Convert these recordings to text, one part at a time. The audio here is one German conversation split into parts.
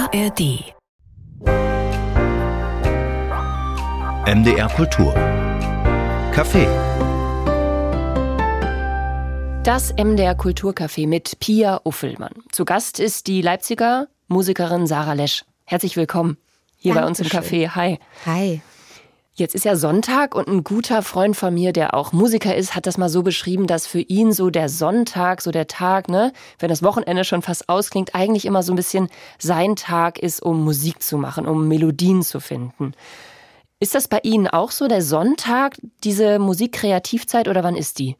ARD. MDR Kultur. Café. Das MDR Kulturcafé mit Pia Uffelmann. Zu Gast ist die Leipziger Musikerin Sarah Lesch. Herzlich willkommen hier Dankeschön. bei uns im Café. Hi. Hi. Jetzt ist ja Sonntag und ein guter Freund von mir, der auch Musiker ist, hat das mal so beschrieben, dass für ihn so der Sonntag, so der Tag, ne, wenn das Wochenende schon fast ausklingt, eigentlich immer so ein bisschen sein Tag ist, um Musik zu machen, um Melodien zu finden. Ist das bei Ihnen auch so, der Sonntag, diese Musikkreativzeit, oder wann ist die?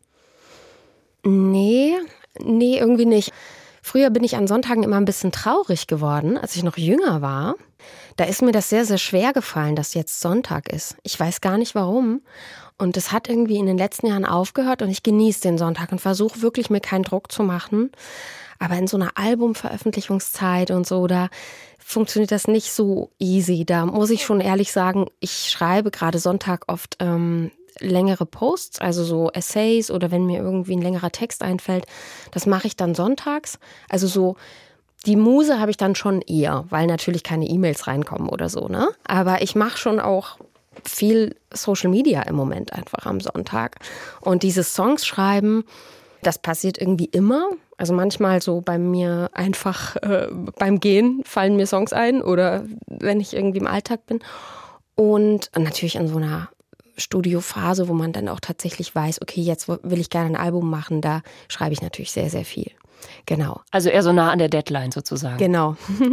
Nee, irgendwie nicht. Früher bin ich an Sonntagen immer ein bisschen traurig geworden, als ich noch jünger war. Da ist mir das sehr, sehr schwer gefallen, dass jetzt Sonntag ist. Ich weiß gar nicht warum. Und es hat irgendwie in den letzten Jahren aufgehört und ich genieße den Sonntag und versuche wirklich, mir keinen Druck zu machen. Aber in so einer Albumveröffentlichungszeit und so, da funktioniert das nicht so easy. Da muss ich schon ehrlich sagen, ich schreibe gerade Sonntag oft längere Posts, also so Essays oder wenn mir irgendwie ein längerer Text einfällt, das mache ich dann sonntags. Also so die Muse habe ich dann schon eher, weil natürlich keine E-Mails reinkommen oder so, ne? Aber ich mache schon auch viel Social Media im Moment einfach am Sonntag. Und dieses Songs schreiben, das passiert irgendwie immer. Also manchmal so bei mir einfach beim Gehen fallen mir Songs ein oder wenn ich irgendwie im Alltag bin. Und natürlich in so einer Studiophase, wo man dann auch tatsächlich weiß, okay, jetzt will ich gerne ein Album machen, da schreibe ich natürlich sehr, sehr viel. Genau. Also eher so nah an der Deadline sozusagen. Genau.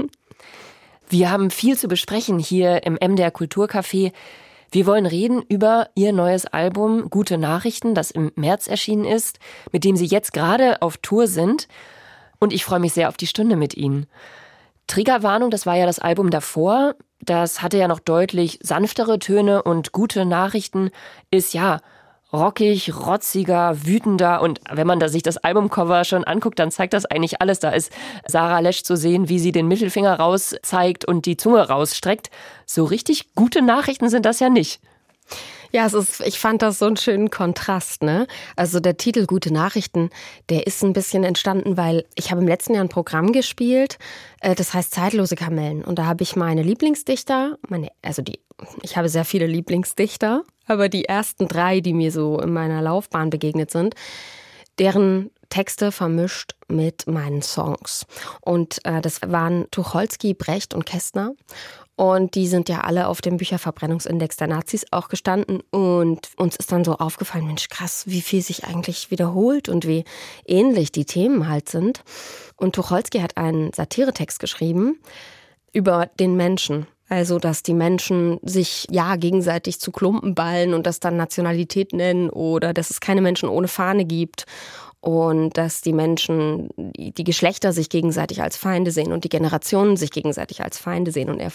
Wir haben viel zu besprechen hier im MDR Kulturcafé. Wir wollen reden über Ihr neues Album Gute Nachrichten, das im März erschienen ist, mit dem Sie jetzt gerade auf Tour sind. Und ich freue mich sehr auf die Stunde mit Ihnen. Triggerwarnung, das war ja das Album davor. Das hatte ja noch deutlich sanftere Töne und Gute Nachrichten ist ja rockig, rotziger, wütender. Und wenn man sich das Albumcover schon anguckt, dann zeigt das eigentlich alles. Da ist Sarah Lesch zu sehen, wie sie den Mittelfinger raus zeigt und die Zunge rausstreckt. So richtig gute Nachrichten sind das ja nicht. Ja, ich fand das so einen schönen Kontrast, ne? Also der Titel Gute Nachrichten, der ist ein bisschen entstanden, weil ich habe im letzten Jahr ein Programm gespielt, das heißt Zeitlose Kamellen. Und da habe ich meine Lieblingsdichter, ich habe sehr viele Lieblingsdichter, aber die ersten 3, die mir so in meiner Laufbahn begegnet sind, deren Texte vermischt mit meinen Songs. Und das waren Tucholsky, Brecht und Kästner. Und die sind ja alle auf dem Bücherverbrennungsindex der Nazis auch gestanden. Und uns ist dann so aufgefallen, Mensch, krass, wie viel sich eigentlich wiederholt und wie ähnlich die Themen halt sind. Und Tucholsky hat einen Satiretext geschrieben über den Menschen. Also, dass die Menschen sich gegenseitig zu Klumpen ballen und das dann Nationalität nennen oder dass es keine Menschen ohne Fahne gibt. Und dass die Menschen, die Geschlechter sich gegenseitig als Feinde sehen und die Generationen sich gegenseitig als Feinde sehen. Und er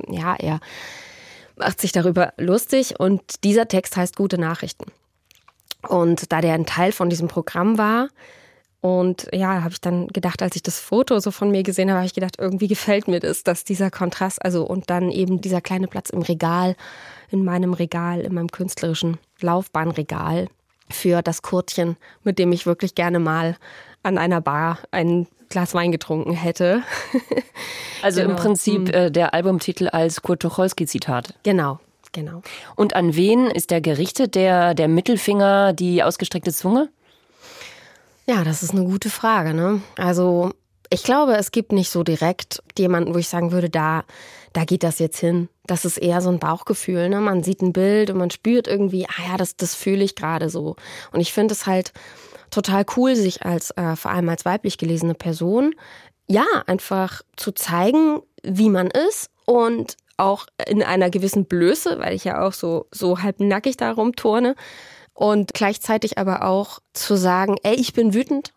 macht sich darüber lustig. Und dieser Text heißt Gute Nachrichten. Und da der ein Teil von diesem Programm war, und ja, habe ich dann gedacht, als ich das Foto so von mir gesehen habe, habe ich gedacht, irgendwie gefällt mir das, dass dieser Kontrast, und dann eben dieser kleine Platz im Regal, in meinem künstlerischen Laufbahnregal, für das Kurtchen, mit dem ich wirklich gerne mal an einer Bar ein Glas Wein getrunken hätte. Also genau. Im Prinzip der Albumtitel als Kurt Tucholsky-Zitat. Genau. Und an wen ist der gerichtet, der Mittelfinger, die ausgestreckte Zunge? Ja, das ist eine gute Frage, ne? Also ich glaube, es gibt nicht so direkt jemanden, wo ich sagen würde, da geht das jetzt hin. Das ist eher so ein Bauchgefühl, ne? Man sieht ein Bild und man spürt irgendwie, das fühle ich gerade so. Und ich finde es halt total cool, sich vor allem als weiblich gelesene Person, einfach zu zeigen, wie man ist und auch in einer gewissen Blöße, weil ich ja auch so halb nackig da rumturne und gleichzeitig aber auch zu sagen, ich bin wütend.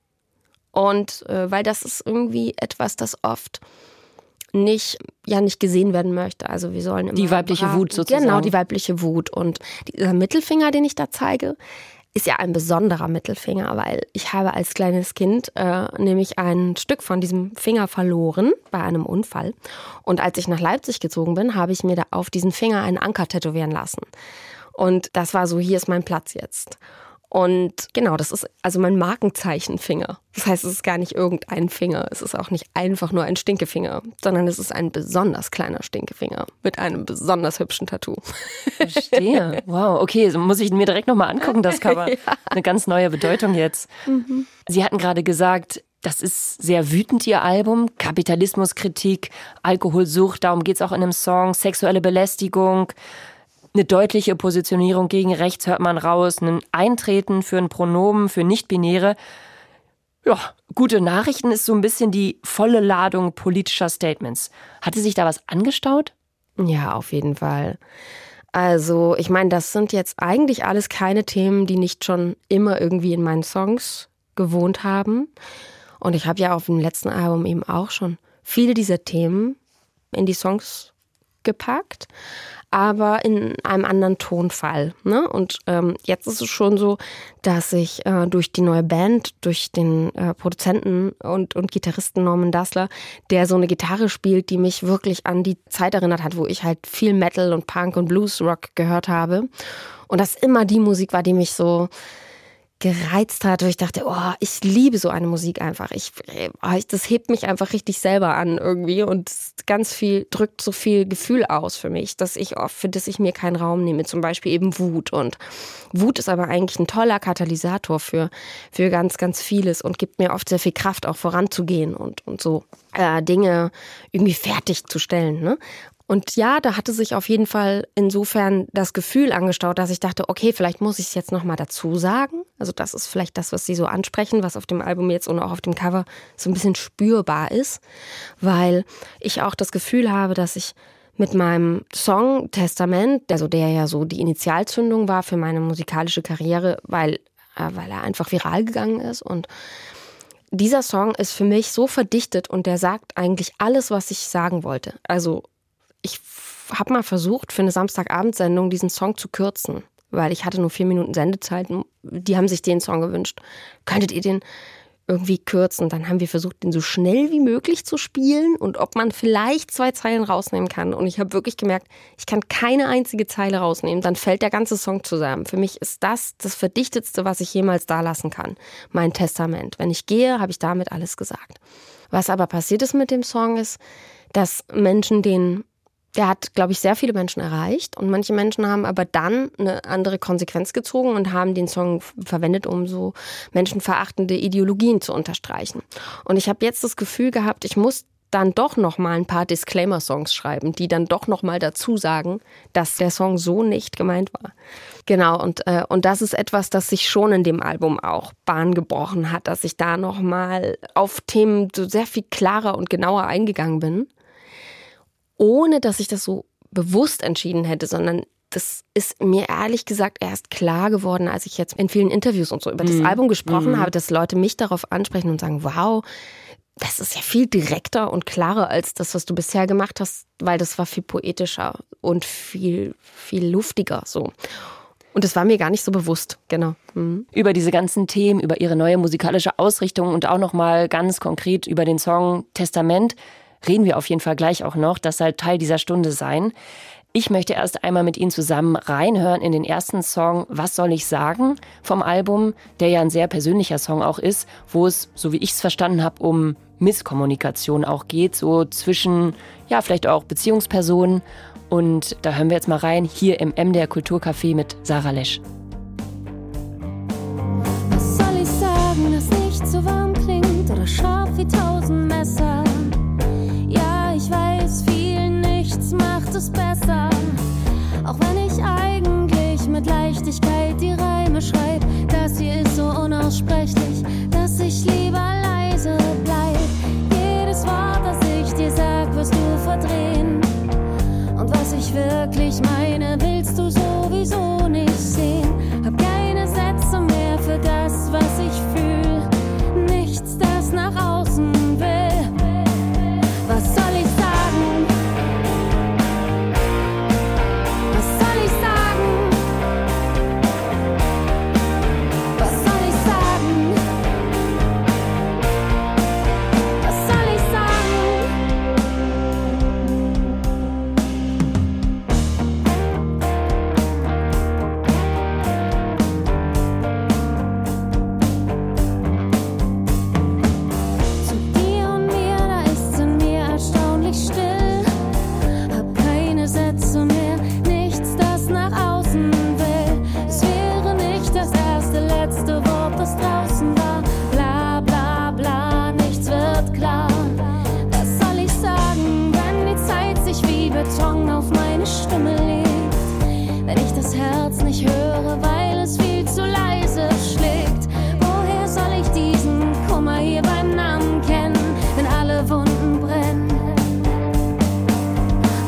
Und weil das ist irgendwie etwas, das oft nicht gesehen werden möchte. Also wir sollen immer die weibliche Wut sozusagen. Genau, die weibliche Wut. Und dieser Mittelfinger, den ich da zeige, ist ja ein besonderer Mittelfinger, weil ich habe als kleines Kind nämlich ein Stück von diesem Finger verloren bei einem Unfall. Und als ich nach Leipzig gezogen bin, habe ich mir da auf diesen Finger einen Anker tätowieren lassen. Und das war so, hier ist mein Platz jetzt. Und genau, das ist also mein Markenzeichenfinger. Das heißt, es ist gar nicht irgendein Finger. Es ist auch nicht einfach nur ein Stinkefinger, sondern es ist ein besonders kleiner Stinkefinger mit einem besonders hübschen Tattoo. Verstehe. Wow, okay, so muss ich mir direkt nochmal angucken, das Cover. Ja. Eine ganz neue Bedeutung jetzt. Mhm. Sie hatten gerade gesagt, das ist sehr wütend, Ihr Album. Kapitalismuskritik, Alkoholsucht, darum geht es auch in einem Song, sexuelle Belästigung. Eine deutliche Positionierung gegen rechts hört man raus, ein Eintreten für ein Pronomen, für Nicht-Binäre. Ja, gute Nachrichten ist so ein bisschen die volle Ladung politischer Statements. Hatte sich da was angestaut? Ja, auf jeden Fall. Also, ich meine, das sind jetzt eigentlich alles keine Themen, die nicht schon immer irgendwie in meinen Songs gewohnt haben. Und ich habe ja auf dem letzten Album eben auch schon viele dieser Themen in die Songs gepackt, aber in einem anderen Tonfall. Ne? Und jetzt ist es schon so, dass ich durch die neue Band, durch den Produzenten und Gitarristen Norman Dassler, der so eine Gitarre spielt, die mich wirklich an die Zeit erinnert hat, wo ich halt viel Metal und Punk und Bluesrock gehört habe. Und das immer die Musik war, die mich so gereizt hat, wo ich dachte, oh, ich liebe so eine Musik einfach. Das hebt mich einfach richtig selber an irgendwie und ganz viel, drückt so viel Gefühl aus für mich, für das ich mir keinen Raum nehme. Zum Beispiel eben Wut. Und Wut ist aber eigentlich ein toller Katalysator für ganz, ganz vieles und gibt mir oft sehr viel Kraft, auch voranzugehen und so Dinge irgendwie fertigzustellen, ne? Und ja, da hatte sich auf jeden Fall insofern das Gefühl angestaut, dass ich dachte, okay, vielleicht muss ich es jetzt nochmal dazu sagen. Also das ist vielleicht das, was Sie so ansprechen, was auf dem Album jetzt und auch auf dem Cover so ein bisschen spürbar ist. Weil ich auch das Gefühl habe, dass ich mit meinem Song Testament, also der ja so die Initialzündung war für meine musikalische Karriere, weil er einfach viral gegangen ist. Und dieser Song ist für mich so verdichtet und der sagt eigentlich alles, was ich sagen wollte. Also ich habe mal versucht, für eine Samstagabendsendung diesen Song zu kürzen, weil ich hatte nur 4 Minuten Sendezeit. Die haben sich den Song gewünscht. Könntet ihr den irgendwie kürzen? Dann haben wir versucht, den so schnell wie möglich zu spielen und ob man vielleicht 2 Zeilen rausnehmen kann. Und ich habe wirklich gemerkt, ich kann keine einzige Zeile rausnehmen. Dann fällt der ganze Song zusammen. Für mich ist das Verdichtetste, was ich jemals da lassen kann. Mein Testament. Wenn ich gehe, habe ich damit alles gesagt. Was aber passiert ist mit dem Song ist, dass der hat, glaube ich, sehr viele Menschen erreicht und manche Menschen haben aber dann eine andere Konsequenz gezogen und haben den Song verwendet, um so menschenverachtende Ideologien zu unterstreichen. Und ich habe jetzt das Gefühl gehabt, ich muss dann doch noch mal ein paar Disclaimer-Songs schreiben, die dann doch noch mal dazu sagen, dass der Song so nicht gemeint war. Genau, und das ist etwas, das sich schon in dem Album auch Bahn gebrochen hat, dass ich da noch mal auf Themen so sehr viel klarer und genauer eingegangen bin. Ohne, dass ich das so bewusst entschieden hätte, sondern das ist mir ehrlich gesagt erst klar geworden, als ich jetzt in vielen Interviews und so über das Album gesprochen habe, dass Leute mich darauf ansprechen und sagen, wow, das ist ja viel direkter und klarer als das, was du bisher gemacht hast, weil das war viel poetischer und viel, viel luftiger so. Und das war mir gar nicht so bewusst, genau. Mhm. Über diese ganzen Themen, über Ihre neue musikalische Ausrichtung und auch nochmal ganz konkret über den Song Testament reden wir auf jeden Fall gleich auch noch. Das soll Teil dieser Stunde sein. Ich möchte erst einmal mit Ihnen zusammen reinhören in den ersten Song Was soll ich sagen vom Album, der ja ein sehr persönlicher Song auch ist, wo es, so wie ich es verstanden habe, um Misskommunikation auch geht, so zwischen, ja, vielleicht auch Beziehungspersonen. Und da hören wir jetzt mal rein, hier im MDR Kulturcafé mit Sarah Lesch. Was soll ich sagen, das nicht so warm klingt oder scharf wie 1000 Messer? Ich weiß, viel nichts macht es besser. Auch wenn ich eigentlich mit Leichtigkeit die Reime schreibe, das hier ist so unaussprechlich, dass ich lieber leise bleib. Jedes Wort, das ich dir sag, wirst du verdrehen. Und was ich wirklich meine, willst du sowieso nicht sehen. Hab keine Sätze mehr für das, was ich fühl. Nichts, das nach außen will.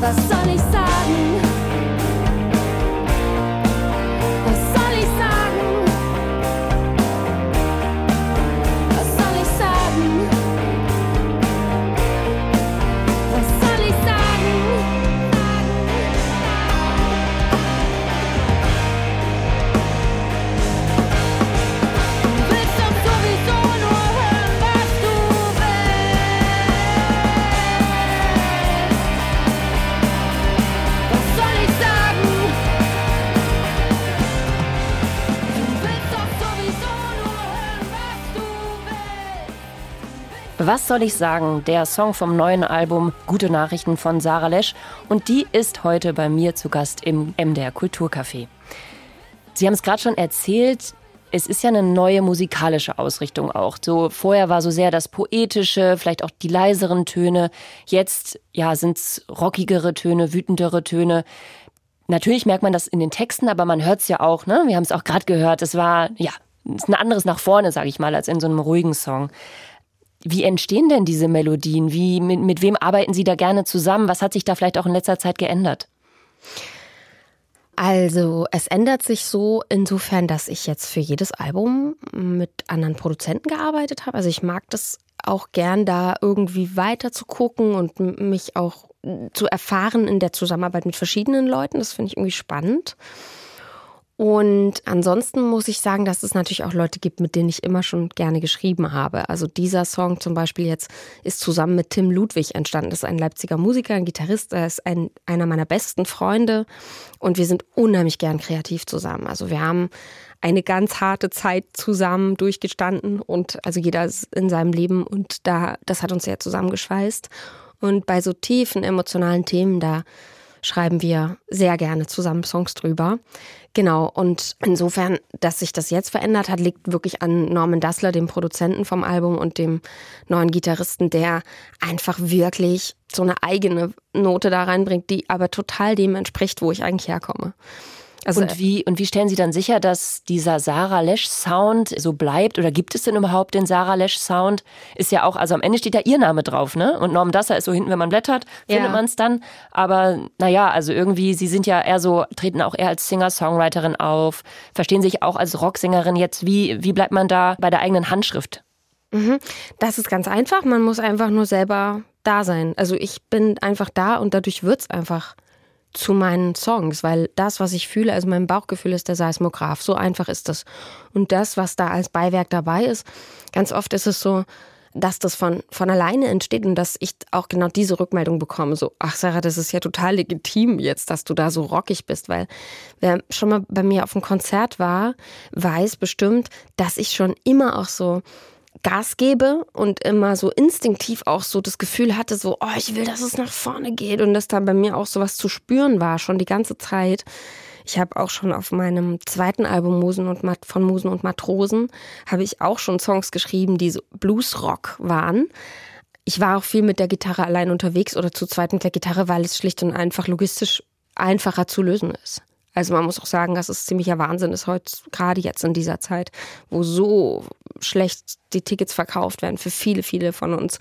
Was soll ich sagen? Was soll ich sagen? Was soll ich sagen? Was soll ich sagen? Du willst doch sowieso nur hören, was du willst. Was soll ich sagen? Du willst doch sowieso nur hören, was du willst. Was soll ich sagen? Der Song vom neuen Album Gute Nachrichten von Sarah Lesch. Und die ist heute bei mir zu Gast im MDR Kulturcafé. Sie haben es gerade schon erzählt, es ist ja eine neue musikalische Ausrichtung auch. So vorher war so sehr das Poetische, vielleicht auch die leiseren Töne. Jetzt ja, sind es rockigere Töne, wütendere Töne. Natürlich merkt man das in den Texten, aber man hört es ja auch, ne? Wir haben es auch gerade gehört. Es war, ja, ist ein anderes nach vorne, sage ich mal, als in so einem ruhigen Song. Wie entstehen denn diese Melodien? Mit wem arbeiten Sie da gerne zusammen? Was hat sich da vielleicht auch in letzter Zeit geändert? Also es ändert sich so insofern, dass ich jetzt für jedes Album mit anderen Produzenten gearbeitet habe. Also ich mag das auch gern, da irgendwie weiter zu gucken und mich auch zu erfahren in der Zusammenarbeit mit verschiedenen Leuten. Das finde ich irgendwie spannend. Und ansonsten muss ich sagen, dass es natürlich auch Leute gibt, mit denen ich immer schon gerne geschrieben habe. Also dieser Song zum Beispiel jetzt ist zusammen mit Tim Ludwig entstanden. Das ist ein Leipziger Musiker, ein Gitarrist, er ist einer meiner besten Freunde und wir sind unheimlich gern kreativ zusammen. Also wir haben eine ganz harte Zeit zusammen durchgestanden und also jeder ist in seinem Leben und das hat uns sehr zusammengeschweißt. Und bei so tiefen emotionalen Themen, da schreiben wir sehr gerne zusammen Songs drüber. Genau, und insofern, dass sich das jetzt verändert hat, liegt wirklich an Norman Dassler, dem Produzenten vom Album und dem neuen Gitarristen, der einfach wirklich so eine eigene Note da reinbringt, die aber total dem entspricht, wo ich eigentlich herkomme. Also, und wie stellen Sie dann sicher, dass dieser Sarah Lesch Sound so bleibt? Oder gibt es denn überhaupt den Sarah Lesch Sound? Ist ja auch, also am Ende steht ja Ihr Name drauf, ne? Und Norman Dassler ist so hinten, wenn man blättert, findet man es dann. Aber naja, also irgendwie, Sie sind ja eher so, treten auch eher als Singer-Songwriterin auf, verstehen sich auch als Rocksängerin jetzt. Wie bleibt man da bei der eigenen Handschrift? Das ist ganz einfach, man muss einfach nur selber da sein. Also ich bin einfach da und dadurch wird's einfach zu meinen Songs, weil das, was ich fühle, also mein Bauchgefühl ist der Seismograph, so einfach ist das. Und das, was da als Beiwerk dabei ist, ganz oft ist es so, dass das von alleine entsteht und dass ich auch genau diese Rückmeldung bekomme, so, ach Sarah, das ist ja total legitim jetzt, dass du da so rockig bist, weil wer schon mal bei mir auf einem Konzert war, weiß bestimmt, dass ich schon immer auch so Gas gebe und immer so instinktiv auch so das Gefühl hatte, so, oh, ich will, dass es nach vorne geht und dass da bei mir auch sowas zu spüren war, schon die ganze Zeit. Ich habe auch schon auf meinem zweiten Album von Musen und Matrosen habe ich auch schon Songs geschrieben, die so Bluesrock waren. Ich war auch viel mit der Gitarre allein unterwegs oder zu zweit mit der Gitarre, weil es schlicht und einfach logistisch einfacher zu lösen ist. Also man muss auch sagen, dass es ziemlicher Wahnsinn ist heute, gerade jetzt in dieser Zeit, wo so schlecht die Tickets verkauft werden für viele, viele von uns,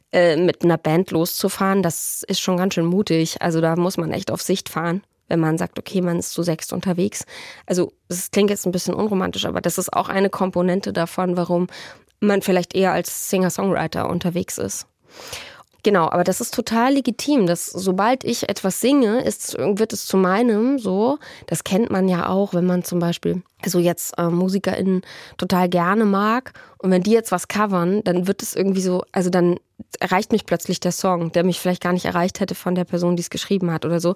mit einer Band loszufahren. Das ist schon ganz schön mutig. Also da muss man echt auf Sicht fahren, wenn man sagt, okay, man ist zu 6 unterwegs. Also das klingt jetzt ein bisschen unromantisch, aber das ist auch eine Komponente davon, warum man vielleicht eher als Singer-Songwriter unterwegs ist. Genau, aber das ist total legitim, dass sobald ich etwas singe, wird es zu meinem so. Das kennt man ja auch, wenn man zum Beispiel so jetzt MusikerInnen total gerne mag und wenn die jetzt was covern, dann wird es irgendwie so, also dann erreicht mich plötzlich der Song, der mich vielleicht gar nicht erreicht hätte von der Person, die es geschrieben hat oder so.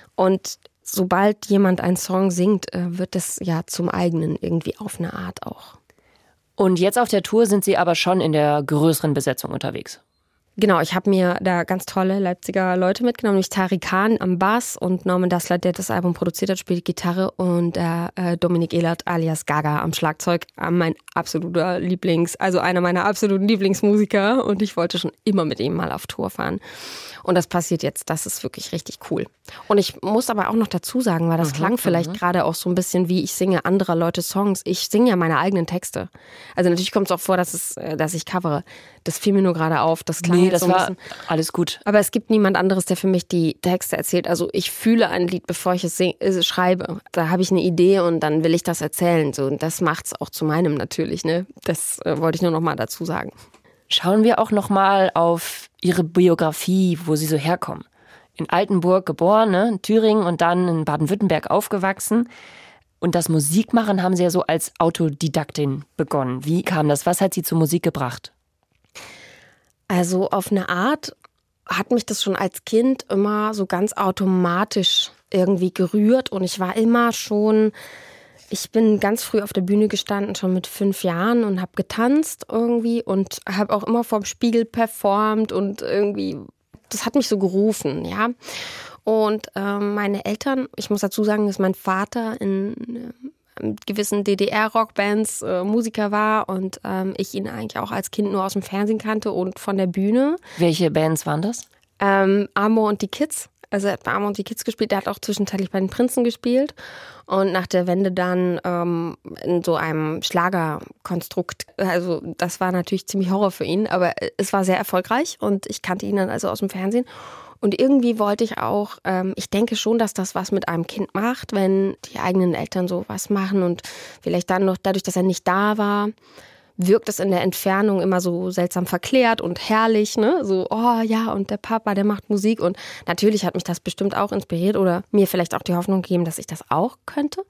Und sobald jemand einen Song singt, wird das ja zum eigenen irgendwie auf eine Art auch. Und jetzt auf der Tour sind Sie aber schon in der größeren Besetzung unterwegs. Genau, ich habe mir da ganz tolle Leipziger Leute mitgenommen, nämlich Tari Khan am Bass und Norman Dassler, der das Album produziert hat, spielt Gitarre und Dominik Ehlert alias Gaga am Schlagzeug, mein absoluter einer meiner absoluten Lieblingsmusiker und ich wollte schon immer mit ihm mal auf Tour fahren. Und das passiert jetzt, das ist wirklich richtig cool. Und ich muss aber auch noch dazu sagen, weil das klang vielleicht gerade auch so ein bisschen wie ich singe anderer Leute Songs. Ich singe ja meine eigenen Texte. Also natürlich kommt es auch vor, dass ich covere. Das fiel mir nur gerade auf. Das klang Nee, das so ein war bisschen. alles gut. Aber es gibt niemand anderes, der für mich die Texte erzählt. Also ich fühle ein Lied, bevor ich es schreibe. Da habe ich eine Idee und dann will ich das erzählen. So, und das macht es auch zu meinem natürlich. Ne? Das wollte ich nur noch mal dazu sagen. Schauen wir auch noch mal auf Ihre Biografie, wo Sie so herkommen. In Altenburg geboren, ne, in Thüringen und dann in Baden-Württemberg aufgewachsen. Und das Musikmachen haben Sie ja so als Autodidaktin begonnen. Wie kam das? Was hat Sie zur Musik gebracht? Also auf eine Art hat mich das schon als Kind immer so ganz automatisch irgendwie gerührt. Und ich war immer schon, ich bin ganz früh auf der Bühne gestanden, schon mit 5 Jahren und habe getanzt irgendwie und habe auch immer vorm Spiegel performt und irgendwie, das hat mich so gerufen, ja. Und meine Eltern, ich muss dazu sagen, dass mein Vater in gewissen DDR-Rockbands Musiker war und ich ihn eigentlich auch als Kind nur aus dem Fernsehen kannte und von der Bühne. Welche Bands waren das? Amor und die Kids. Also er hat bei Amor und die Kids gespielt, der hat auch zwischenzeitlich bei den Prinzen gespielt und nach der Wende dann in so einem Schlagerkonstrukt. Also das war natürlich ziemlich Horror für ihn, aber es war sehr erfolgreich und ich kannte ihn dann also aus dem Fernsehen. Und irgendwie wollte ich auch, ich denke schon, dass das was mit einem Kind macht, wenn die eigenen Eltern so was machen und vielleicht dann noch dadurch, dass er nicht da war, wirkt es in der Entfernung immer so seltsam verklärt und herrlich, ne? So, oh ja, und der Papa, der macht Musik und natürlich hat mich das bestimmt auch inspiriert oder mir vielleicht auch die Hoffnung gegeben, dass ich das auch könnte.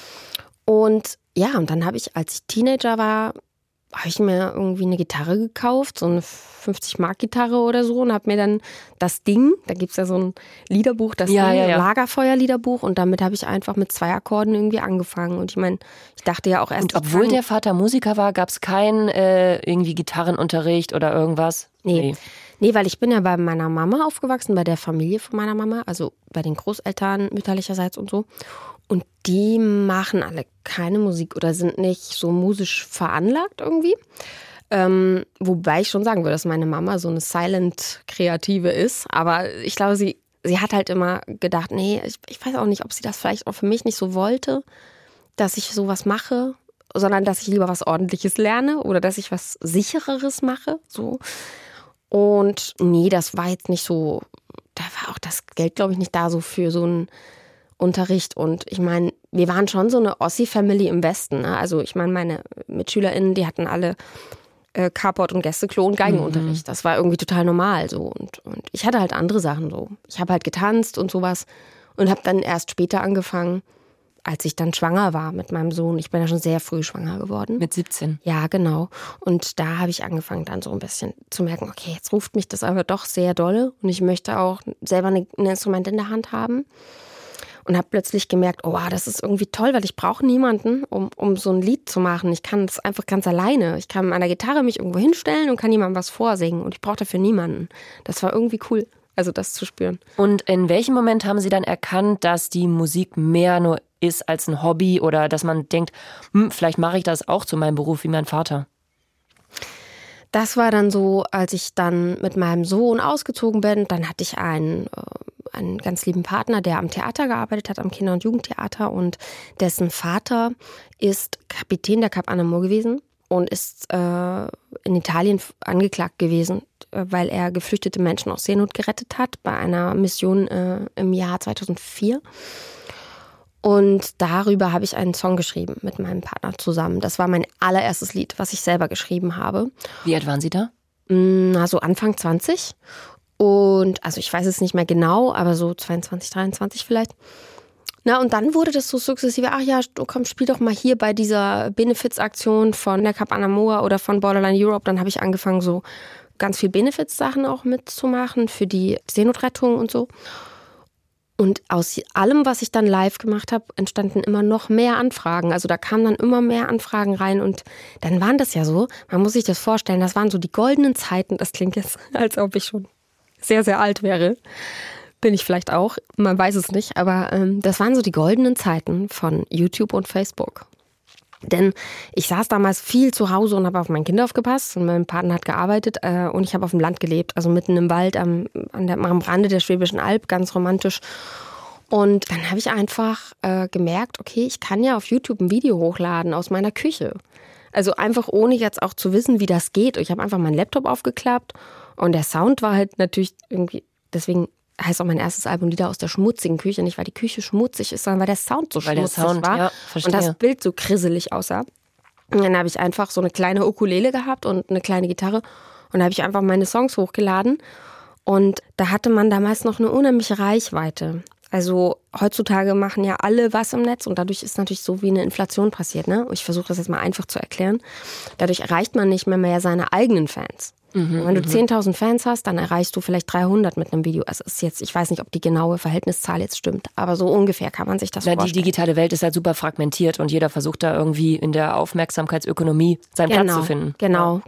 Und ja, und dann habe ich, als ich Teenager war, habe ich mir irgendwie eine Gitarre gekauft, so eine 50-Mark-Gitarre oder so und habe mir dann das Ding, da gibt es ja so ein Liederbuch, das Lagerfeuer-Liederbuch und damit habe ich einfach mit 2 Akkorden irgendwie angefangen und ich meine, ich dachte ja auch erst... Und obwohl der Vater Musiker war, gab es keinen irgendwie Gitarrenunterricht oder irgendwas? Nee, weil ich bin ja bei meiner Mama aufgewachsen, bei der Familie von meiner Mama, also bei den Großeltern mütterlicherseits und so. Und die machen alle keine Musik oder sind nicht so musisch veranlagt irgendwie. Wobei ich schon sagen würde, dass meine Mama so eine Silent-Kreative ist. Aber ich glaube, sie hat halt immer gedacht, nee, ich weiß auch nicht, ob sie das vielleicht auch für mich nicht so wollte, dass ich sowas mache, sondern dass ich lieber was Ordentliches lerne oder dass ich was Sichereres mache. So. Und nee, das war jetzt nicht so, da war auch das Geld, glaube ich, nicht da so für so einen Unterricht. Und ich meine, wir waren schon so eine Ossi-Family im Westen. Ne? Also ich meine, meine MitschülerInnen, die hatten alle Carport und Gästeklo und Geigenunterricht. Das war irgendwie total normal so. Und ich hatte halt andere Sachen so. Ich habe halt getanzt und sowas und habe dann erst später angefangen, als ich dann schwanger war mit meinem Sohn. Ich bin ja schon sehr früh schwanger geworden. Mit 17? Ja, genau. Und da habe ich angefangen dann so ein bisschen zu merken, okay, jetzt ruft mich das aber doch sehr dolle und ich möchte auch selber ein Instrument in der Hand haben. Und habe plötzlich gemerkt, oh, das ist irgendwie toll, weil ich brauche niemanden, um so ein Lied zu machen. Ich kann das einfach ganz alleine. Ich kann mit einer Gitarre mich irgendwo hinstellen und kann jemandem was vorsingen. Und ich brauche dafür niemanden. Das war irgendwie cool, also das zu spüren. Und in welchem Moment haben Sie dann erkannt, dass die Musik mehr nur ist als ein Hobby oder dass man denkt, vielleicht mache ich das auch zu meinem Beruf wie mein Vater? Das war dann so, als ich dann mit meinem Sohn ausgezogen bin. Dann hatte ich einen ganz lieben Partner, der am Theater gearbeitet hat, am Kinder- und Jugendtheater. Und dessen Vater ist Kapitän der Cap Anamur gewesen und ist in Italien angeklagt gewesen, weil er geflüchtete Menschen aus Seenot gerettet hat bei einer Mission im Jahr 2004. Und darüber habe ich einen Song geschrieben mit meinem Partner zusammen. Das war mein allererstes Lied, was ich selber geschrieben habe. Wie alt waren Sie da? So Anfang 20. Und also ich weiß es nicht mehr genau, aber so 22, 23 vielleicht. Na, und dann wurde das so sukzessive, ach ja, komm, spiel doch mal hier bei dieser Benefits-Aktion von der Cap Anamur oder von Borderline Europe. Dann habe ich angefangen, so ganz viel Benefits-Sachen auch mitzumachen für die Seenotrettung und so. Und aus allem, was ich dann live gemacht habe, entstanden immer noch mehr Anfragen. Also da kamen dann immer mehr Anfragen rein und dann waren das ja so, man muss sich das vorstellen, das waren so die goldenen Zeiten, das klingt jetzt, als ob ich schon sehr, sehr alt wäre. Bin ich vielleicht auch, man weiß es nicht, aber das waren so die goldenen Zeiten von YouTube und Facebook. Denn ich saß damals viel zu Hause und habe auf mein Kind aufgepasst und mein Partner hat gearbeitet und ich habe auf dem Land gelebt, also mitten im Wald am Rande der Schwäbischen Alb, ganz romantisch. Und dann habe ich einfach gemerkt, okay, ich kann ja auf YouTube ein Video hochladen aus meiner Küche. Also einfach ohne jetzt auch zu wissen, wie das geht. Ich habe einfach meinen Laptop aufgeklappt Und der Sound war halt natürlich irgendwie, deswegen heißt auch mein erstes Album Lieder aus der schmutzigen Küche, nicht weil die Küche schmutzig ist, sondern weil der Sound so schmutzig war ja, und das Bild so krisselig aussah. Und dann habe ich einfach so eine kleine Ukulele gehabt und eine kleine Gitarre und da habe ich einfach meine Songs hochgeladen und da hatte man damals noch eine unheimliche Reichweite. Also heutzutage machen ja alle was im Netz und dadurch ist natürlich so wie eine Inflation passiert. Ne? Ich versuche das jetzt mal einfach zu erklären. Dadurch erreicht man nicht mehr seine eigenen Fans. Und wenn du 10.000 Fans hast, dann erreichst du vielleicht 300 mit einem Video. Also ist jetzt, ich weiß nicht, ob die genaue Verhältniszahl jetzt stimmt, aber so ungefähr kann man sich das vorstellen. Die digitale Welt ist halt super fragmentiert und jeder versucht da irgendwie in der Aufmerksamkeitsökonomie seinen Platz zu finden. Genau.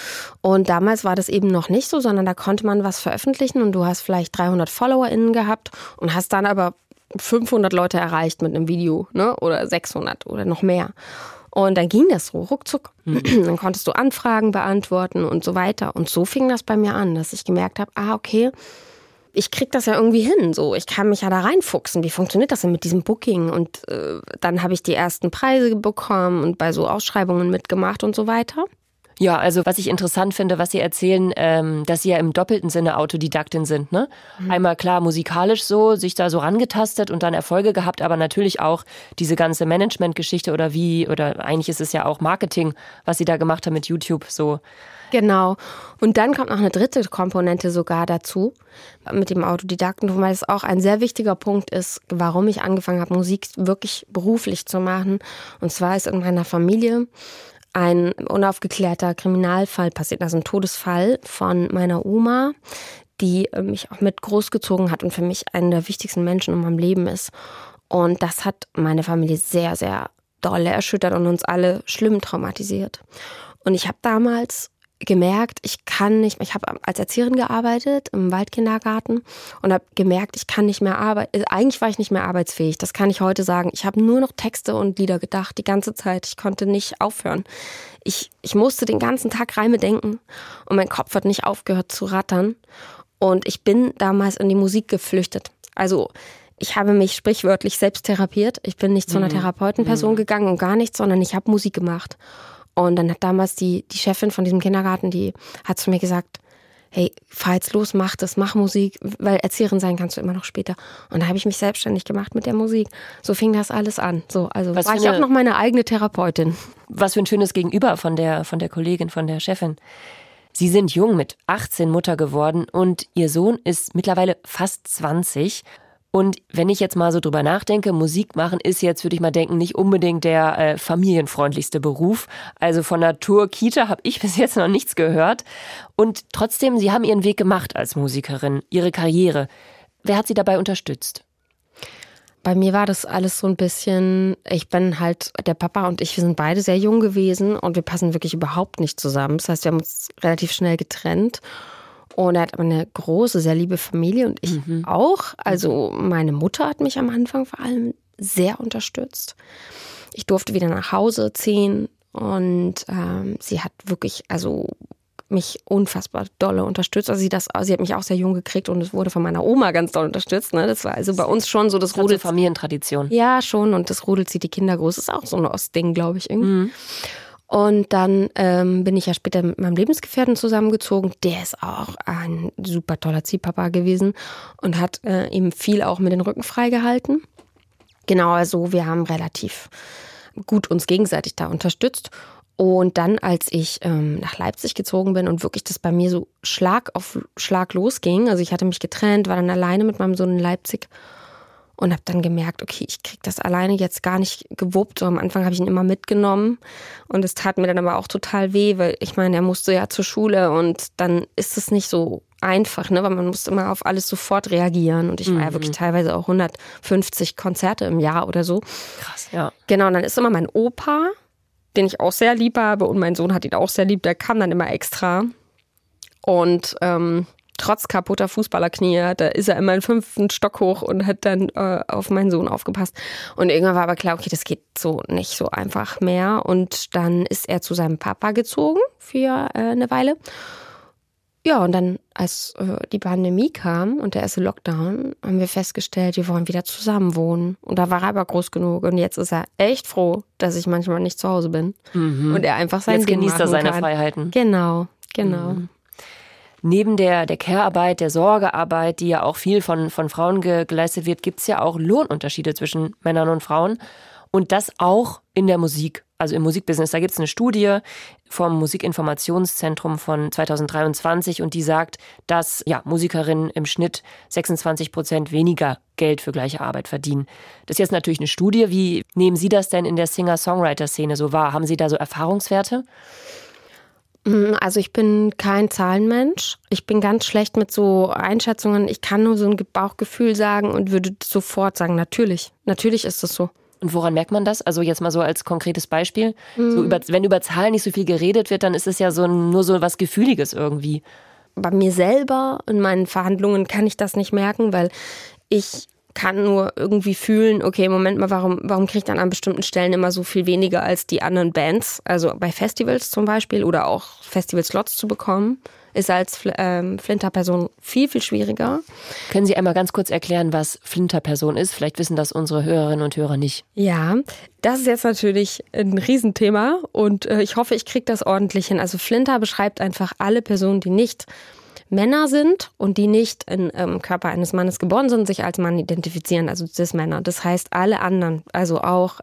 Und damals war das eben noch nicht so, sondern da konnte man was veröffentlichen und du hast vielleicht 300 FollowerInnen gehabt und hast dann aber 500 Leute erreicht mit einem Video, ne? Oder 600 oder noch mehr. Und dann ging das so ruckzuck. Dann konntest du Anfragen beantworten und so weiter. Und so fing das bei mir an, dass ich gemerkt habe, okay, ich krieg das ja irgendwie hin. So, ich kann mich ja da reinfuchsen. Wie funktioniert das denn mit diesem Booking? Und dann habe ich die ersten Preise bekommen und bei so Ausschreibungen mitgemacht und so weiter. Ja, also was ich interessant finde, was Sie erzählen, dass Sie ja im doppelten Sinne Autodidaktin sind, ne? Einmal klar musikalisch so, sich da so rangetastet und dann Erfolge gehabt, aber natürlich auch diese ganze Management-Geschichte oder eigentlich ist es ja auch Marketing, was Sie da gemacht haben mit YouTube, so. Genau. Und dann kommt noch eine dritte Komponente sogar dazu mit dem Autodidaktentum, weil es auch ein sehr wichtiger Punkt ist, warum ich angefangen habe, Musik wirklich beruflich zu machen. Und zwar ist in meiner Familie ein unaufgeklärter Kriminalfall passiert, also ein Todesfall von meiner Oma, die mich auch mit großgezogen hat und für mich einer der wichtigsten Menschen in meinem Leben ist. Und das hat meine Familie sehr, sehr doll erschüttert und uns alle schlimm traumatisiert. Und ich habe damals gemerkt, ich habe als Erzieherin gearbeitet im Waldkindergarten und habe gemerkt, ich kann nicht mehr arbeiten. Eigentlich war ich nicht mehr arbeitsfähig, das kann ich heute sagen. Ich habe nur noch Texte und Lieder gedacht, die ganze Zeit. Ich konnte nicht aufhören. Ich musste den ganzen Tag Reime denken und mein Kopf hat nicht aufgehört zu rattern. Und ich bin damals in die Musik geflüchtet. Also ich habe mich sprichwörtlich selbst therapiert. Ich bin nicht zu einer Therapeutenperson gegangen und gar nichts, sondern ich habe Musik gemacht. Und dann hat damals die Chefin von diesem Kindergarten, die hat zu mir gesagt, hey, fahr jetzt los, mach das, mach Musik, weil Erzieherin sein kannst du immer noch später. Und da habe ich mich selbstständig gemacht mit der Musik. So fing das alles an. So, also war ich auch noch meine eigene Therapeutin. Was für ein schönes Gegenüber von der Kollegin, von der Chefin. Sie sind jung, mit 18 Mutter geworden und Ihr Sohn ist mittlerweile fast 20. Und wenn ich jetzt mal so drüber nachdenke, Musik machen ist jetzt, würde ich mal denken, nicht unbedingt der familienfreundlichste Beruf. Also von Natur Kita habe ich bis jetzt noch nichts gehört. Und trotzdem, Sie haben Ihren Weg gemacht als Musikerin, Ihre Karriere. Wer hat Sie dabei unterstützt? Bei mir war das alles so ein bisschen, ich bin halt, der Papa und ich, wir sind beide sehr jung gewesen und wir passen wirklich überhaupt nicht zusammen. Das heißt, wir haben uns relativ schnell getrennt. Und er hat aber eine große, sehr liebe Familie und ich auch. Also meine Mutter hat mich am Anfang vor allem sehr unterstützt. Ich durfte wieder nach Hause ziehen und sie hat wirklich mich unfassbar dolle unterstützt. Also sie hat mich auch sehr jung gekriegt und es wurde von meiner Oma ganz doll unterstützt. Ne? Das war also bei uns schon so das Rudel. Familientradition. Ja, schon. Und das Rudel zieht die Kinder groß. Das ist auch so ein Ostding, glaube ich, irgendwie. Und dann bin ich ja später mit meinem Lebensgefährten zusammengezogen. Der ist auch ein super toller Ziehpapa gewesen und hat ihm viel auch mit den Rücken freigehalten. Genau, also wir haben relativ gut uns gegenseitig da unterstützt. Und dann, als ich nach Leipzig gezogen bin und wirklich das bei mir so Schlag auf Schlag losging, also ich hatte mich getrennt, war dann alleine mit meinem Sohn in Leipzig und habe dann gemerkt, okay, ich krieg das alleine jetzt gar nicht gewuppt. So am Anfang habe ich ihn immer mitgenommen und es tat mir dann aber auch total weh, weil ich meine, er musste ja zur Schule und dann ist es nicht so einfach, ne, weil man muss immer auf alles sofort reagieren und ich war ja wirklich teilweise auch 150 Konzerte im Jahr oder so. Krass, ja. Genau, und dann ist immer mein Opa, den ich auch sehr lieb habe und mein Sohn hat ihn auch sehr lieb, der kam dann immer extra und trotz kaputter Fußballerknie, da ist er immer im 5. Stock hoch und hat dann auf meinen Sohn aufgepasst. Und irgendwann war aber klar, okay, das geht so nicht so einfach mehr. Und dann ist er zu seinem Papa gezogen für eine Weile. Ja, und dann, als die Pandemie kam und der erste Lockdown, haben wir festgestellt, wir wollen wieder zusammen wohnen. Und da war er aber groß genug. Und jetzt ist er echt froh, dass ich manchmal nicht zu Hause bin. Und er einfach sein Ding machen kann. Jetzt genießt er seine Freiheiten. Genau. Neben der Care-Arbeit, der Sorgearbeit, die ja auch viel von Frauen geleistet wird, gibt es ja auch Lohnunterschiede zwischen Männern und Frauen. Und das auch in der Musik, also im Musikbusiness. Da gibt es eine Studie vom Musikinformationszentrum von 2023 und die sagt, dass Musikerinnen im Schnitt 26% weniger Geld für gleiche Arbeit verdienen. Das ist jetzt natürlich eine Studie. Wie nehmen Sie das denn in der Singer-Songwriter-Szene so wahr? Haben Sie da so Erfahrungswerte? Also ich bin kein Zahlenmensch. Ich bin ganz schlecht mit so Einschätzungen. Ich kann nur so ein Bauchgefühl sagen und würde sofort sagen, natürlich ist das so. Und woran merkt man das? Also jetzt mal so als konkretes Beispiel. Wenn über Zahlen nicht so viel geredet wird, dann ist es ja nur so was Gefühliges irgendwie. Bei mir selber in meinen Verhandlungen kann ich das nicht merken, weil ich kann nur irgendwie fühlen, okay, Moment mal, warum kriege ich dann an bestimmten Stellen immer so viel weniger als die anderen Bands? Also bei Festivals zum Beispiel oder auch Festival-Slots zu bekommen, ist als Flinterperson viel, viel schwieriger. Können Sie einmal ganz kurz erklären, was Flinterperson ist? Vielleicht wissen das unsere Hörerinnen und Hörer nicht. Ja, das ist jetzt natürlich ein Riesenthema und ich hoffe, ich kriege das ordentlich hin. Also Flinter beschreibt einfach alle Personen, die nicht Männer sind und die nicht im Körper eines Mannes geboren sind, sich als Mann identifizieren, also Cis-Männer. Das heißt, alle anderen, also auch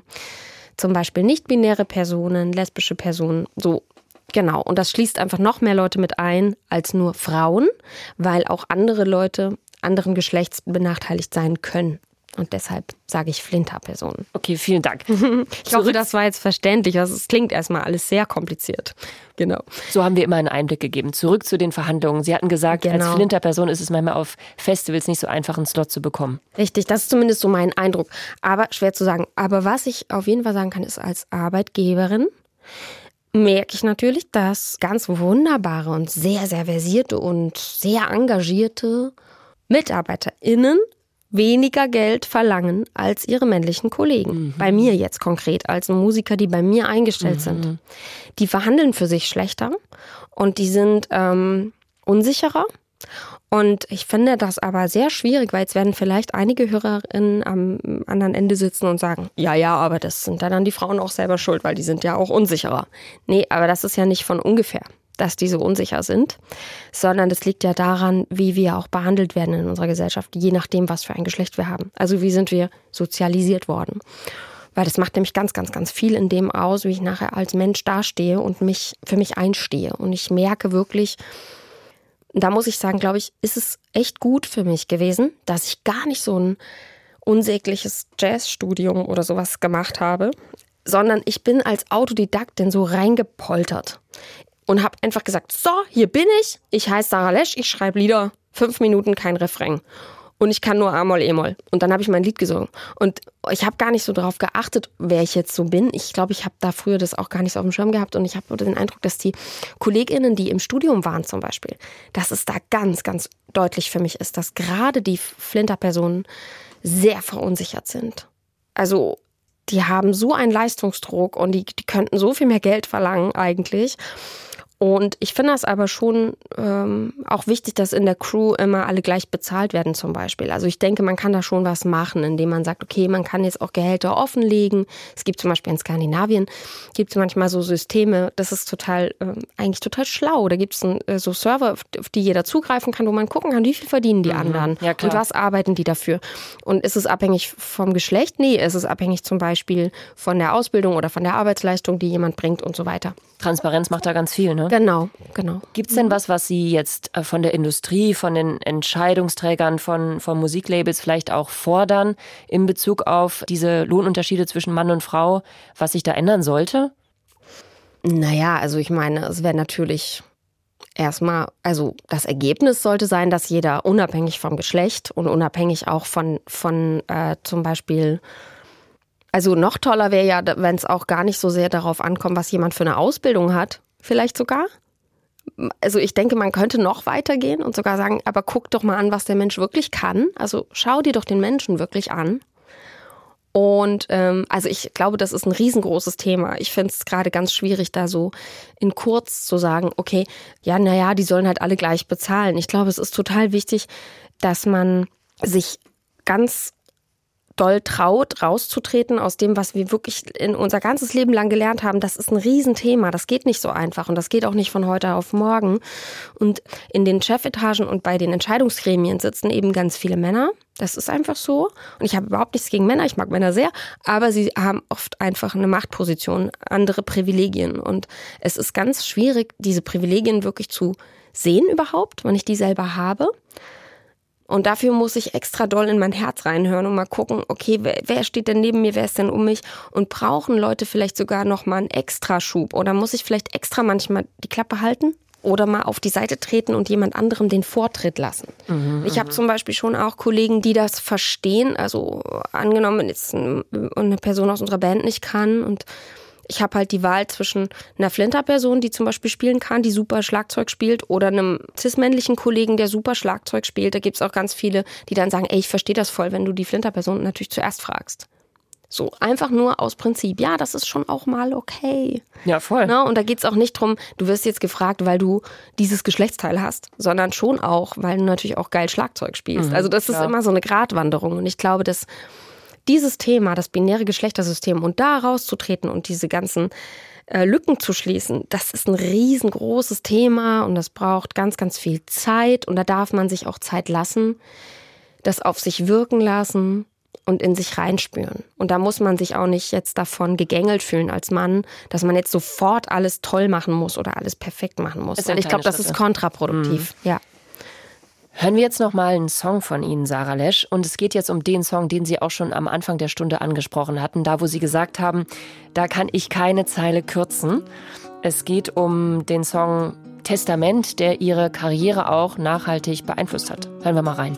zum Beispiel nicht-binäre Personen, lesbische Personen, so. Genau, und das schließt einfach noch mehr Leute mit ein als nur Frauen, weil auch andere Leute anderen Geschlechts benachteiligt sein können. Und deshalb sage ich Flinterpersonen. Okay, vielen Dank. Ich hoffe, das war jetzt verständlich. Also es klingt erstmal alles sehr kompliziert. Genau. So haben wir immer einen Einblick gegeben. Zurück zu den Verhandlungen. Sie hatten gesagt, als Flinterperson ist es manchmal auf Festivals nicht so einfach, einen Slot zu bekommen. Richtig, das ist zumindest so mein Eindruck. Aber schwer zu sagen. Aber was ich auf jeden Fall sagen kann, ist als Arbeitgeberin merke ich natürlich, dass ganz wunderbare und sehr, sehr versierte und sehr engagierte MitarbeiterInnen weniger Geld verlangen als ihre männlichen Kollegen. Bei mir jetzt konkret, als Musiker, die bei mir eingestellt sind. Die verhandeln für sich schlechter und die sind unsicherer. Und ich finde das aber sehr schwierig, weil jetzt werden vielleicht einige HörerInnen am anderen Ende sitzen und sagen, ja, aber das sind dann die Frauen auch selber schuld, weil die sind ja auch unsicherer. Nee, aber das ist ja nicht von ungefähr, dass die so unsicher sind, sondern das liegt ja daran, wie wir auch behandelt werden in unserer Gesellschaft, je nachdem, was für ein Geschlecht wir haben. Also wie sind wir sozialisiert worden. Weil das macht nämlich ganz, ganz, ganz viel in dem aus, wie ich nachher als Mensch dastehe und für mich einstehe. Und ich merke wirklich, da muss ich sagen, glaube ich, ist es echt gut für mich gewesen, dass ich gar nicht so ein unsägliches Jazzstudium oder sowas gemacht habe, sondern ich bin als Autodidaktin so reingepoltert und habe einfach gesagt, so, hier bin ich heiße Sarah Lesch, ich schreibe Lieder, 5 Minuten, kein Refrain. Und ich kann nur A-Moll, E-Moll. Und dann habe ich mein Lied gesungen. Und ich habe gar nicht so darauf geachtet, wer ich jetzt so bin. Ich glaube, ich habe da früher das auch gar nicht so auf dem Schirm gehabt. Und ich habe den Eindruck, dass die KollegInnen, die im Studium waren zum Beispiel, dass es da ganz, ganz deutlich für mich ist, dass gerade die Flinterpersonen sehr verunsichert sind. Also die haben so einen Leistungsdruck und die könnten so viel mehr Geld verlangen eigentlich. Und ich finde das aber schon auch wichtig, dass in der Crew immer alle gleich bezahlt werden zum Beispiel. Also ich denke, man kann da schon was machen, indem man sagt, okay, man kann jetzt auch Gehälter offenlegen. Es gibt zum Beispiel in Skandinavien, gibt es manchmal so Systeme, das ist eigentlich total schlau. Da gibt es so Server, auf die jeder zugreifen kann, wo man gucken kann, wie viel verdienen die anderen und was arbeiten die dafür. Und ist es abhängig vom Geschlecht? Nee, ist es abhängig zum Beispiel von der Ausbildung oder von der Arbeitsleistung, die jemand bringt und so weiter. Transparenz macht da ganz viel, ne? Genau. Gibt es denn was Sie jetzt von der Industrie, von den Entscheidungsträgern, von Musiklabels vielleicht auch fordern in Bezug auf diese Lohnunterschiede zwischen Mann und Frau, was sich da ändern sollte? Naja, also ich meine, es wäre natürlich erstmal, also das Ergebnis sollte sein, dass jeder unabhängig vom Geschlecht und unabhängig auch von zum Beispiel. Also noch toller wäre ja, wenn es auch gar nicht so sehr darauf ankommt, was jemand für eine Ausbildung hat. Vielleicht sogar. Also ich denke, man könnte noch weitergehen und sogar sagen, aber guck doch mal an, was der Mensch wirklich kann. Also schau dir doch den Menschen wirklich an. Und also ich glaube, das ist ein riesengroßes Thema. Ich finde es gerade ganz schwierig, da so in kurz zu sagen, okay, die sollen halt alle gleich bezahlen. Ich glaube, es ist total wichtig, dass man sich ganz doll traut, rauszutreten aus dem, was wir wirklich in unser ganzes Leben lang gelernt haben. Das ist ein Riesenthema. Das geht nicht so einfach und das geht auch nicht von heute auf morgen. Und in den Chefetagen und bei den Entscheidungsgremien sitzen eben ganz viele Männer. Das ist einfach so. Und ich habe überhaupt nichts gegen Männer. Ich mag Männer sehr. Aber sie haben oft einfach eine Machtposition, andere Privilegien. Und es ist ganz schwierig, diese Privilegien wirklich zu sehen überhaupt, wenn ich die selber habe. Und dafür muss ich extra doll in mein Herz reinhören und mal gucken, okay, wer steht denn neben mir, wer ist denn um mich? Und brauchen Leute vielleicht sogar noch mal einen Extraschub? Oder muss ich vielleicht extra manchmal die Klappe halten? Oder mal auf die Seite treten und jemand anderem den Vortritt lassen. Ich habe zum Beispiel schon auch Kollegen, die das verstehen. Also angenommen, wenn jetzt eine Person aus unserer Band nicht kann und ich habe halt die Wahl zwischen einer Flinter-Person, die zum Beispiel spielen kann, die super Schlagzeug spielt, oder einem cis-männlichen Kollegen, der super Schlagzeug spielt. Da gibt es auch ganz viele, die dann sagen, ey, ich verstehe das voll, wenn du die Flinter-Person natürlich zuerst fragst. So, einfach nur aus Prinzip. Ja, das ist schon auch mal okay. Ja, voll. Na, und da geht's auch nicht drum, du wirst jetzt gefragt, weil du dieses Geschlechtsteil hast, sondern schon auch, weil du natürlich auch geil Schlagzeug spielst. Also das ist immer so eine Gratwanderung. Und ich glaube, dass dieses Thema, das binäre Geschlechtersystem und da rauszutreten und diese ganzen Lücken zu schließen, das ist ein riesengroßes Thema und das braucht ganz, ganz viel Zeit und da darf man sich auch Zeit lassen, das auf sich wirken lassen und in sich reinspüren. Und da muss man sich auch nicht jetzt davon gegängelt fühlen als Mann, dass man jetzt sofort alles toll machen muss oder alles perfekt machen muss. Ich glaube, das ist kontraproduktiv. Ja. Hören wir jetzt noch mal einen Song von Ihnen, Sarah Lesch. Und es geht jetzt um den Song, den Sie auch schon am Anfang der Stunde angesprochen hatten, da wo Sie gesagt haben, da kann ich keine Zeile kürzen. Es geht um den Song Testament, der Ihre Karriere auch nachhaltig beeinflusst hat. Hören wir mal rein.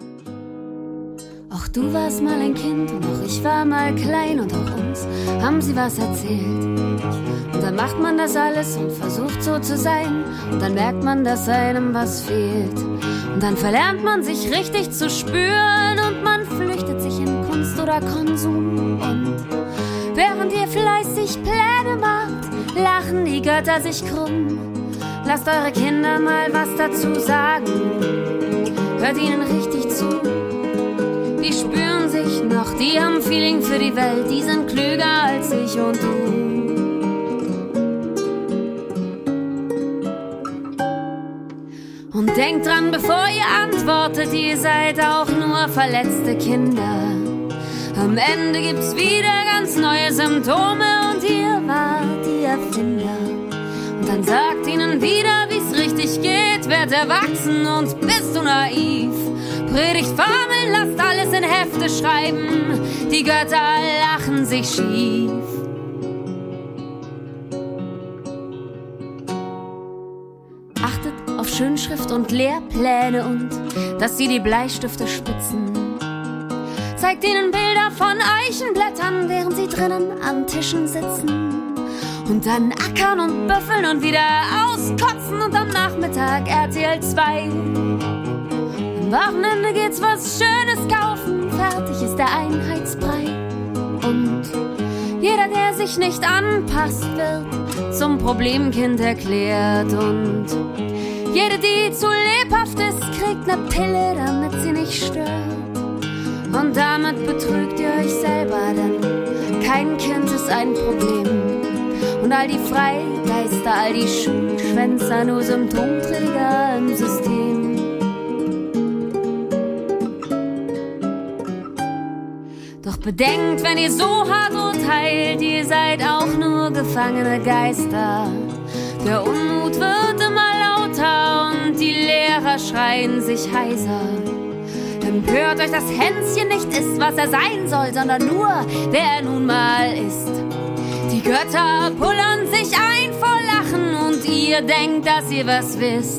Auch du warst mal ein Kind und auch ich war mal klein und auch uns haben sie was erzählt. Und dann macht man das alles und versucht so zu sein und dann merkt man, dass einem was fehlt. Und dann verlernt man sich richtig zu spüren und man flüchtet sich in Kunst oder Konsum. Und während ihr fleißig Pläne macht, lachen die Götter sich krumm. Lasst eure Kinder mal was dazu sagen, hört ihnen richtig zu. Die spüren sich noch, die haben Feeling für die Welt, die sind klüger als ich und du. Und denkt dran, bevor ihr antwortet, ihr seid auch nur verletzte Kinder. Am Ende gibt's wieder ganz neue Symptome und ihr wart die Erfinder. Und dann sagt ihnen wieder, wie's richtig geht, werd erwachsen und bist du naiv. Predigt Formeln, lasst alles in Hefte schreiben, die Götter lachen sich schief. Achtet auf Schönschrift und Lehrpläne und dass sie die Bleistifte spitzen. Zeigt ihnen Bilder von Eichenblättern, während sie drinnen an Tischen sitzen. Und dann ackern und büffeln und wieder auskotzen und am Nachmittag RTL 2. Am Wochenende geht's was Schönes kaufen, fertig ist der Einheitsbrei. Und jeder, der sich nicht anpasst, wird zum Problemkind erklärt. Und jede, die zu lebhaft ist, kriegt ne Pille, damit sie nicht stört. Und damit betrügt ihr euch selber, denn kein Kind ist ein Problem. Und all die Freigeister, all die Schulschwänzer, nur Symptomträger im System. Doch bedenkt, wenn ihr so hart urteilt, ihr seid auch nur gefangene Geister. Der Unmut wird immer lauter und die Lehrer schreien sich heiser. Empört euch, dass Hänschen nicht ist, was er sein soll, sondern nur, wer er nun mal ist. Die Götter pullern sich ein vor Lachen und ihr denkt, dass ihr was wisst.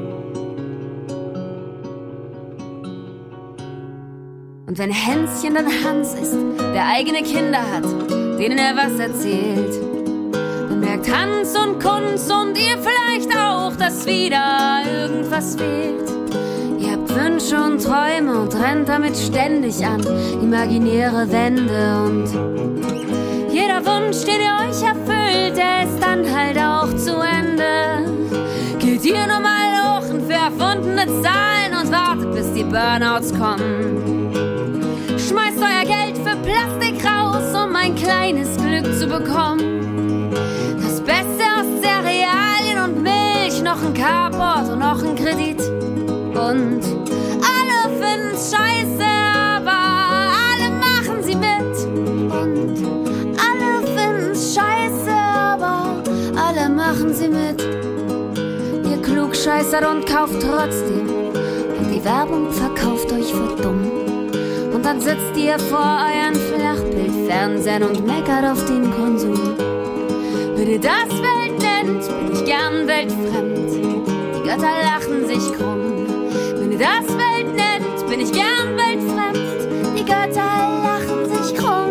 Und wenn Hänschen dann Hans ist, der eigene Kinder hat, denen er was erzählt, dann merkt Hans und Kunz und ihr vielleicht auch, dass wieder irgendwas fehlt. Ihr habt Wünsche und Träume und rennt damit ständig an imaginäre Wände. Und jeder Wunsch, den ihr euch erfüllt, der ist dann halt auch zu Ende. Geht ihr nochmal hoch für erfundene Zahlen und wartet, bis die Burnouts kommen. schmeißt euer Geld für Plastik raus, um ein kleines Glück zu bekommen. Das Beste aus Cerealien und Milch, noch ein Carport und noch ein Kredit. Und alle finden's scheiße, aber alle machen sie mit. Und alle finden's scheiße, aber alle machen sie mit. Ihr klugscheißert und kauft trotzdem. Und die Werbung verkauft euch für dumm. Und dann sitzt ihr vor euren Flachbildfernsehern und meckert auf den Konsum. Wenn ihr das Welt nennt, bin ich gern weltfremd. Die Götter lachen sich krumm. Wenn ihr das Welt nennt, bin ich gern weltfremd. Die Götter lachen sich krumm.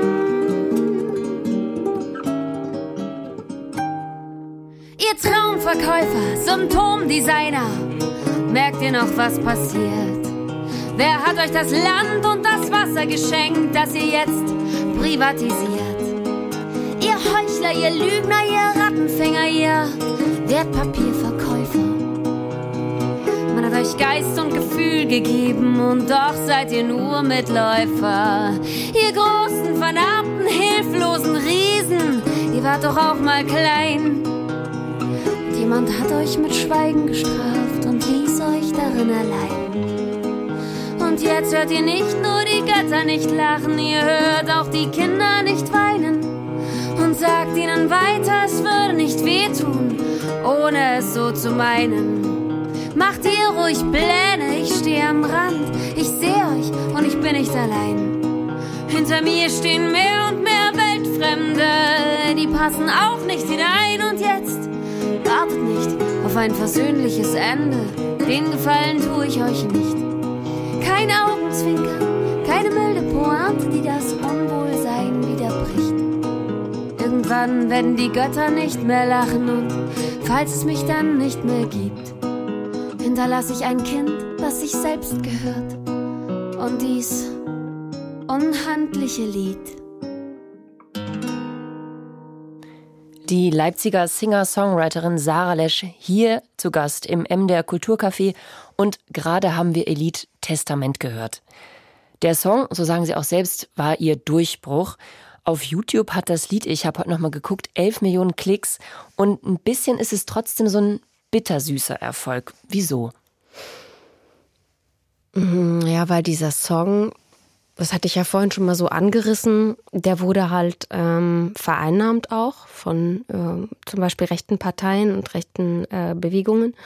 Ihr Traumverkäufer, Symptomdesigner, merkt ihr noch, was passiert? Wer hat euch das Land und das Wasser geschenkt, das ihr jetzt privatisiert? Ihr Heuchler, ihr Lügner, ihr Rattenfänger, ihr Wertpapierverkäufer. Man hat euch Geist und Gefühl gegeben und doch seid ihr nur Mitläufer. Ihr großen, vernarbten, hilflosen Riesen, ihr wart doch auch mal klein. Und jemand hat euch mit Schweigen gestraft und ließ euch darin allein. Und jetzt hört ihr nicht nur die Götter nicht lachen, ihr hört auch die Kinder nicht weinen. Und sagt ihnen weiter, es würde nicht wehtun, ohne es so zu meinen. Macht ihr ruhig Pläne, ich stehe am Rand, ich sehe euch und ich bin nicht allein. Hinter mir stehen mehr und mehr Weltfremde, die passen auch nicht hinein. Und jetzt wartet nicht auf ein versöhnliches Ende, den Gefallen tue ich euch nicht. Kein Augenzwinkern, keine milde Pointe, die das Unwohlsein widerbricht. Irgendwann werden die Götter nicht mehr lachen und falls es mich dann nicht mehr gibt, hinterlasse ich ein Kind, das sich selbst gehört und dies unhandliche Lied. Die Leipziger Singer-Songwriterin Sarah Lesch hier zu Gast im MDR Kulturcafé und gerade haben wir Elite Testament gehört. Der Song, so sagen sie auch selbst, war ihr Durchbruch. Auf YouTube hat das Lied, ich habe heute nochmal geguckt, 11 Millionen Klicks und ein bisschen ist es trotzdem so ein bittersüßer Erfolg. Wieso? Ja, weil dieser Song, das hatte ich ja vorhin schon mal so angerissen, der wurde halt vereinnahmt auch von zum Beispiel rechten Parteien und rechten Bewegungen.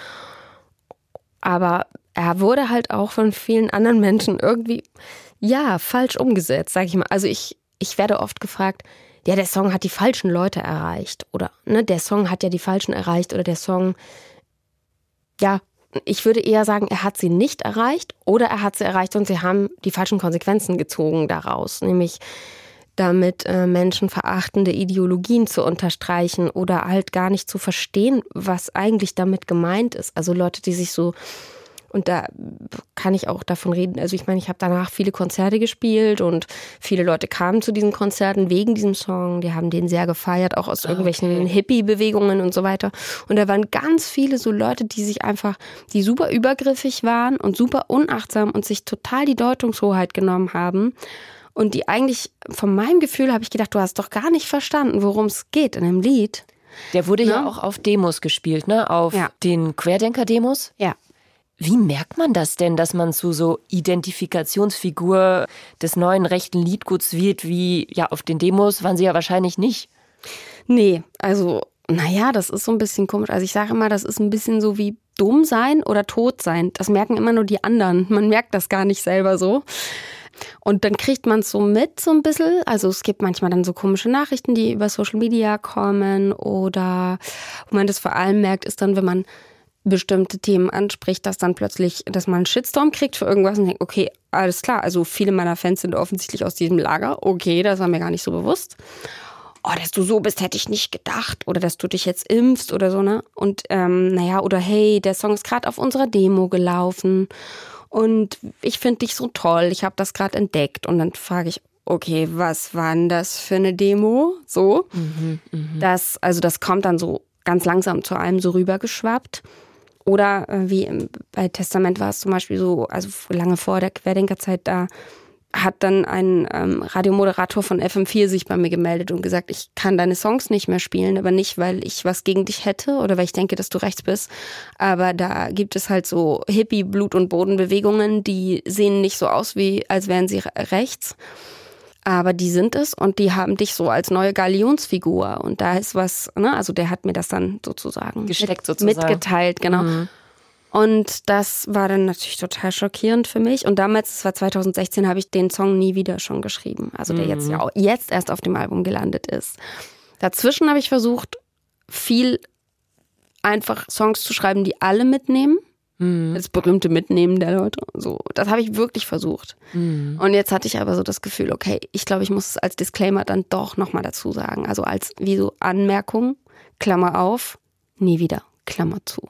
Aber er wurde halt auch von vielen anderen Menschen irgendwie, ja, falsch umgesetzt, sag ich mal. Also ich werde oft gefragt, ja, der Song hat die falschen Leute erreicht oder ne, der Song hat ja die Falschen erreicht oder der Song, ja, ich würde eher sagen, er hat sie nicht erreicht oder er hat sie erreicht und sie haben die falschen Konsequenzen gezogen daraus, nämlich damit menschenverachtende Ideologien zu unterstreichen oder halt gar nicht zu verstehen, was eigentlich damit gemeint ist. Also Leute, die sich so, und da kann ich auch davon reden, also ich meine, ich habe danach viele Konzerte gespielt und viele Leute kamen zu diesen Konzerten wegen diesem Song, die haben den sehr gefeiert, auch aus irgendwelchen Hippie-Bewegungen und so weiter. Und da waren ganz viele so Leute, die sich einfach, die super übergriffig waren und super unachtsam und sich total die Deutungshoheit genommen haben. Und die eigentlich, von meinem Gefühl habe ich gedacht, du hast doch gar nicht verstanden, worum es geht in dem Lied. Der wurde ja auch auf Demos gespielt, ne? Auf den Querdenker-Demos? Ja. Wie merkt man das denn, dass man zu so Identifikationsfigur des neuen rechten Liedguts wird, wie ja auf den Demos waren sie ja wahrscheinlich nicht? Nee, also naja, das ist so ein bisschen komisch. Also ich sage immer, das ist ein bisschen so wie dumm sein oder tot sein. Das merken immer nur die anderen. Man merkt das gar nicht selber so. Und dann kriegt man es so mit, so ein bisschen. Also es gibt manchmal dann so komische Nachrichten, die über Social Media kommen. Oder wo man das vor allem merkt, ist dann, wenn man bestimmte Themen anspricht, dass dann plötzlich, dass man einen Shitstorm kriegt für irgendwas und denkt, okay, alles klar, also viele meiner Fans sind offensichtlich aus diesem Lager. Okay, das war mir gar nicht so bewusst. Oh, dass du so bist, hätte ich nicht gedacht. Oder dass du dich jetzt impfst oder so, ne? Und oder hey, der Song ist gerade auf unserer Demo gelaufen. Und ich finde dich so toll, ich habe das gerade entdeckt. Und dann frage ich, okay, was war denn das für eine Demo? So. Das kommt dann so ganz langsam zu einem so rübergeschwappt. Oder wie bei Testament war es zum Beispiel so, also lange vor der Querdenkerzeit, da hat dann ein Radiomoderator von FM4 sich bei mir gemeldet und gesagt, ich kann deine Songs nicht mehr spielen, aber nicht, weil ich was gegen dich hätte oder weil ich denke, dass du rechts bist. Aber da gibt es halt so Hippie-, Blut- und Bodenbewegungen, die sehen nicht so aus, wie als wären sie rechts. Aber die sind es und die haben dich so als neue Galionsfigur. Und da ist was, ne? Also der hat mir das dann sozusagen mitgeteilt, genau. Mhm. Und das war dann natürlich total schockierend für mich. Und damals, das war 2016, habe ich den Song Nie wieder schon geschrieben. Also der jetzt erst auf dem Album gelandet ist. Dazwischen habe ich versucht, viel einfach Songs zu schreiben, die alle mitnehmen. Das berühmte Mitnehmen der Leute. So, das habe ich wirklich versucht. Und jetzt hatte ich aber so das Gefühl, okay, ich glaube, ich muss es als Disclaimer dann doch nochmal dazu sagen. Also als wie so Anmerkung, Klammer auf, nie wieder, Klammer zu.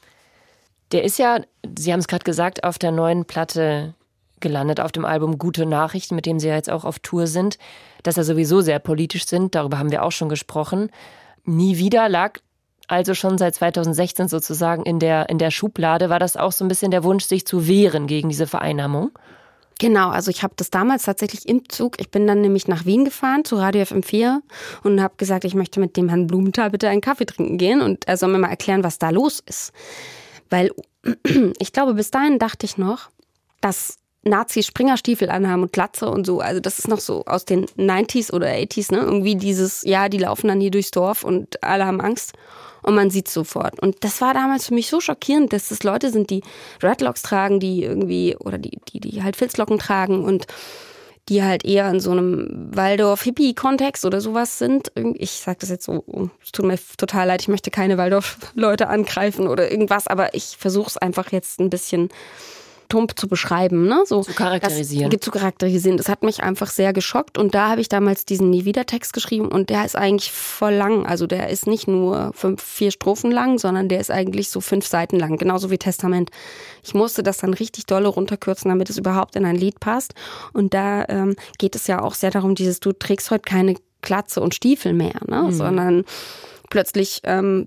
Der ist ja, Sie haben es gerade gesagt, auf der neuen Platte gelandet, auf dem Album Gute Nachrichten, mit dem Sie ja jetzt auch auf Tour sind, dass er sowieso sehr politisch sind, darüber haben wir auch schon gesprochen. Nie wieder lag also schon seit 2016 sozusagen in der Schublade. War das auch so ein bisschen der Wunsch, sich zu wehren gegen diese Vereinnahmung? Genau, also ich habe das damals tatsächlich im Zug, ich bin dann nämlich nach Wien gefahren zu Radio FM4 und habe gesagt, ich möchte mit dem Herrn Blumenthal bitte einen Kaffee trinken gehen und er soll mir mal erklären, was da los ist. Weil ich glaube, bis dahin dachte ich noch, dass Nazis Springerstiefel anhaben und Glatze und so. Also das ist noch so aus den 90s oder 80s, ne? Irgendwie dieses, ja, die laufen dann hier durchs Dorf und alle haben Angst und man sieht es sofort. Und das war damals für mich so schockierend, dass das Leute sind, die Dreadlocks tragen, die irgendwie, oder die halt Filzlocken tragen und die halt eher in so einem Waldorf-Hippie-Kontext oder sowas sind. Ich sage das jetzt so, es tut mir total leid, ich möchte keine Waldorf-Leute angreifen oder irgendwas, aber ich versuche es einfach jetzt ein bisschen tump zu beschreiben, ne? So, zu charakterisieren. Das hat mich einfach sehr geschockt und da habe ich damals diesen Nie-wieder-Text geschrieben und der ist eigentlich voll lang. Also der ist nicht nur 4 Strophen lang, sondern der ist eigentlich so 5 Seiten lang, genauso wie Testament. Ich musste das dann richtig dolle runterkürzen, damit es überhaupt in ein Lied passt. Und da geht es ja auch sehr darum, du trägst heute keine Glatze und Stiefel mehr, ne? Sondern plötzlich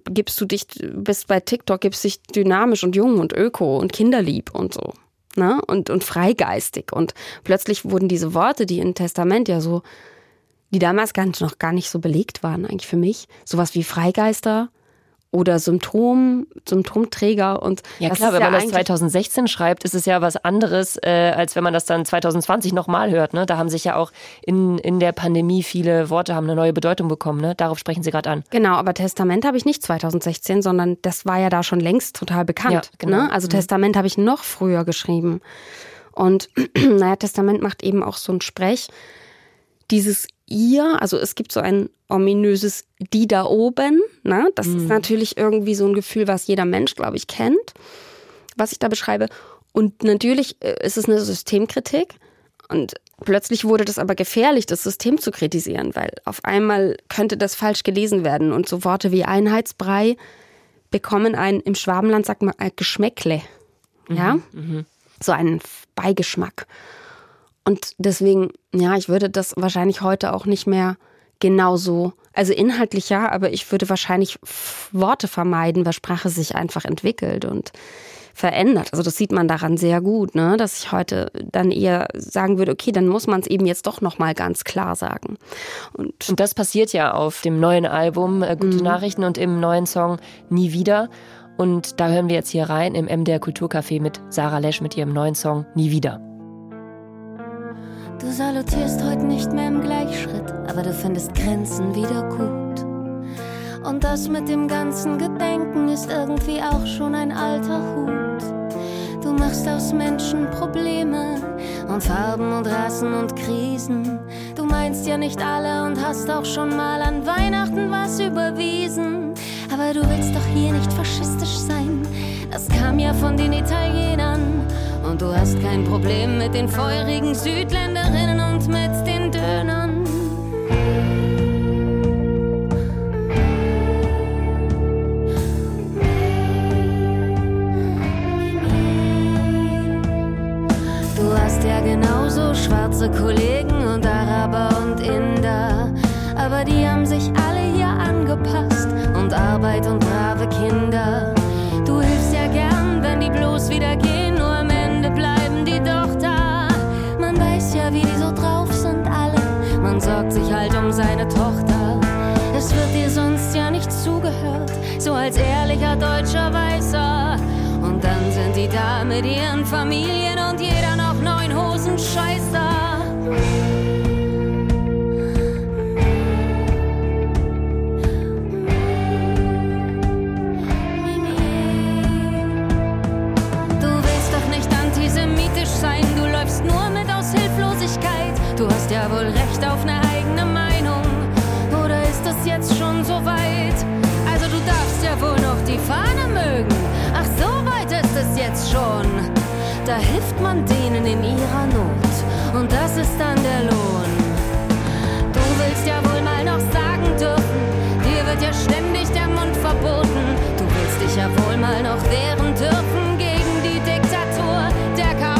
bist bei TikTok, gibst dich dynamisch und jung und öko und kinderlieb und so. Ne? Und freigeistig. Und plötzlich wurden diese Worte, die in Testament ja so, die damals noch gar nicht so belegt waren, eigentlich für mich, sowas wie Freigeister oder Symptomträger. Und ja klar, wenn man das 2016 schreibt, ist es ja was anderes, als wenn man das dann 2020 nochmal hört. Ne? Da haben sich ja auch in der Pandemie viele Worte haben eine neue Bedeutung bekommen. Ne? Darauf sprechen Sie gerade an. Genau, aber Testament habe ich nicht 2016, sondern das war ja da schon längst total bekannt. Ja, genau. Ne? Also Testament habe ich noch früher geschrieben. Und Testament macht eben auch so ein Sprech. Dieses ihr, also es gibt so ein ominöses die da oben, ne? Das ist natürlich irgendwie so ein Gefühl, was jeder Mensch, glaube ich, kennt, was ich da beschreibe. Und natürlich ist es eine Systemkritik und plötzlich wurde das aber gefährlich, das System zu kritisieren, weil auf einmal könnte das falsch gelesen werden und so Worte wie Einheitsbrei bekommen im Schwabenland sagt man ein Geschmäckle, ja? So einen Beigeschmack. Und deswegen, ja, ich würde das wahrscheinlich heute auch nicht mehr genauso, also inhaltlich ja, aber ich würde wahrscheinlich Worte vermeiden, weil Sprache sich einfach entwickelt und verändert. Also das sieht man daran sehr gut, ne, dass ich heute dann eher sagen würde, okay, dann muss man es eben jetzt doch nochmal ganz klar sagen. Und das passiert ja auf dem neuen Album Gute Nachrichten und im neuen Song Nie wieder. Und da hören wir jetzt hier rein im MDR Kulturcafé mit Sarah Lesch mit ihrem neuen Song Nie wieder. Du salutierst heute nicht mehr im Gleichschritt, aber du findest Grenzen wieder gut. Und das mit dem ganzen Gedenken ist irgendwie auch schon ein alter Hut. Du machst aus Menschen Probleme und Farben und Rassen und Krisen. Du meinst ja nicht alle und hast auch schon mal an Weihnachten was überwiesen. Aber du willst doch hier nicht faschistisch sein, das kam ja von den Italienern. Und du hast kein Problem mit den feurigen Südländerinnen und mit den Dönern. Du hast ja genauso schwarze Kollegen und Araber und Inder. Aber die haben sich alle hier angepasst und Arbeit und brave Kinder. Du hilfst ja gern, wenn die bloß wieder gehen, nur am Ende bleiben die doch da. Man weiß ja, wie die meine Tochter. Es wird dir sonst ja nicht zugehört, so als ehrlicher deutscher Weißer. Und dann sind die da mit ihren Familien und jeder noch 9 Hosenscheißer. Du läufst nur mit aus Hilflosigkeit. Du hast ja wohl recht auf eine eigene Meinung. Oder ist das jetzt schon so weit? Also du darfst ja wohl noch die Fahne mögen. Ach, so weit ist es jetzt schon. Da hilft man denen in ihrer Not. Und das ist dann der Lohn. Du willst ja wohl mal noch sagen dürfen. Dir wird ja ständig der Mund verboten. Du willst dich ja wohl mal noch wehren dürfen gegen die Diktatur der Chaoten.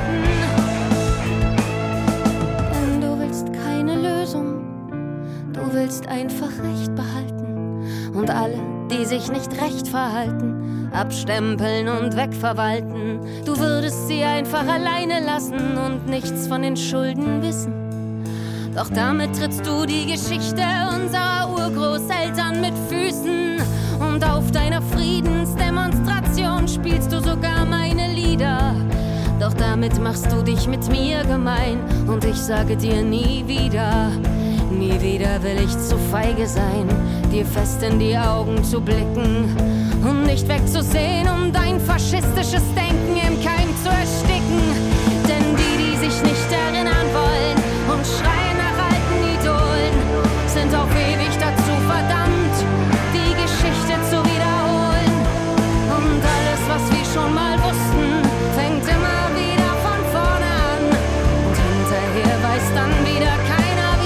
Du willst einfach Recht behalten und alle, die sich nicht recht verhalten, abstempeln und wegverwalten. Du würdest sie einfach alleine lassen und nichts von den Schulden wissen. Doch damit trittst du die Geschichte unserer Urgroßeltern mit Füßen. Und auf deiner Friedensdemonstration spielst du sogar meine Lieder. Doch damit machst du dich mit mir gemein und ich sage dir nie wieder. Nie wieder will ich zu feige sein, dir fest in die Augen zu blicken und nicht wegzusehen, um dein faschistisches Denken im Keim zu ersticken. Denn die sich nicht erinnern wollen und schreien nach alten Idolen, sind auf ewig dazu verdammt, die Geschichte zu wiederholen. Und alles, was wir schon mal wussten, fängt immer wieder von vorne an. Und hinterher weiß dann wieder keiner,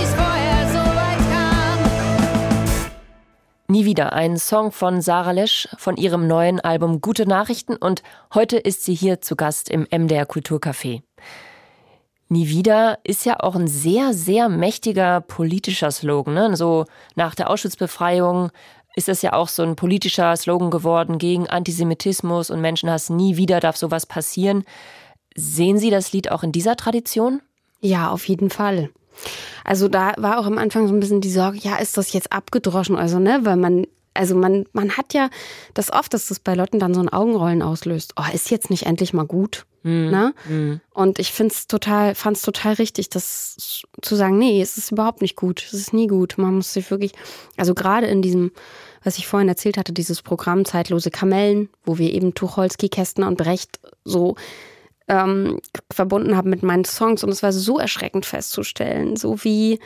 Nie wieder, ein Song von Sarah Lesch von ihrem neuen Album Gute Nachrichten und heute ist sie hier zu Gast im MDR Kulturcafé. Nie wieder ist ja auch ein sehr, sehr mächtiger politischer Slogan, ne? So nach der Auschwitz-Befreiung ist das ja auch so ein politischer Slogan geworden gegen Antisemitismus und Menschenhass. Nie wieder darf sowas passieren. Sehen Sie das Lied auch in dieser Tradition? Ja, auf jeden Fall. Also da war auch am Anfang so ein bisschen die Sorge, ja, ist das jetzt abgedroschen? Also, ne, weil man hat ja das oft, dass das bei Leuten dann so ein Augenrollen auslöst. Oh, ist jetzt nicht endlich mal gut? Ne? Und ich fand's total richtig, das zu sagen, nee, es ist überhaupt nicht gut. Es ist nie gut. Man muss sich wirklich, also gerade in diesem, was ich vorhin erzählt hatte, dieses Programm Zeitlose Kamellen, wo wir eben Tucholsky, Kästner und Brecht so verbunden haben mit meinen Songs und es war so erschreckend festzustellen, so wie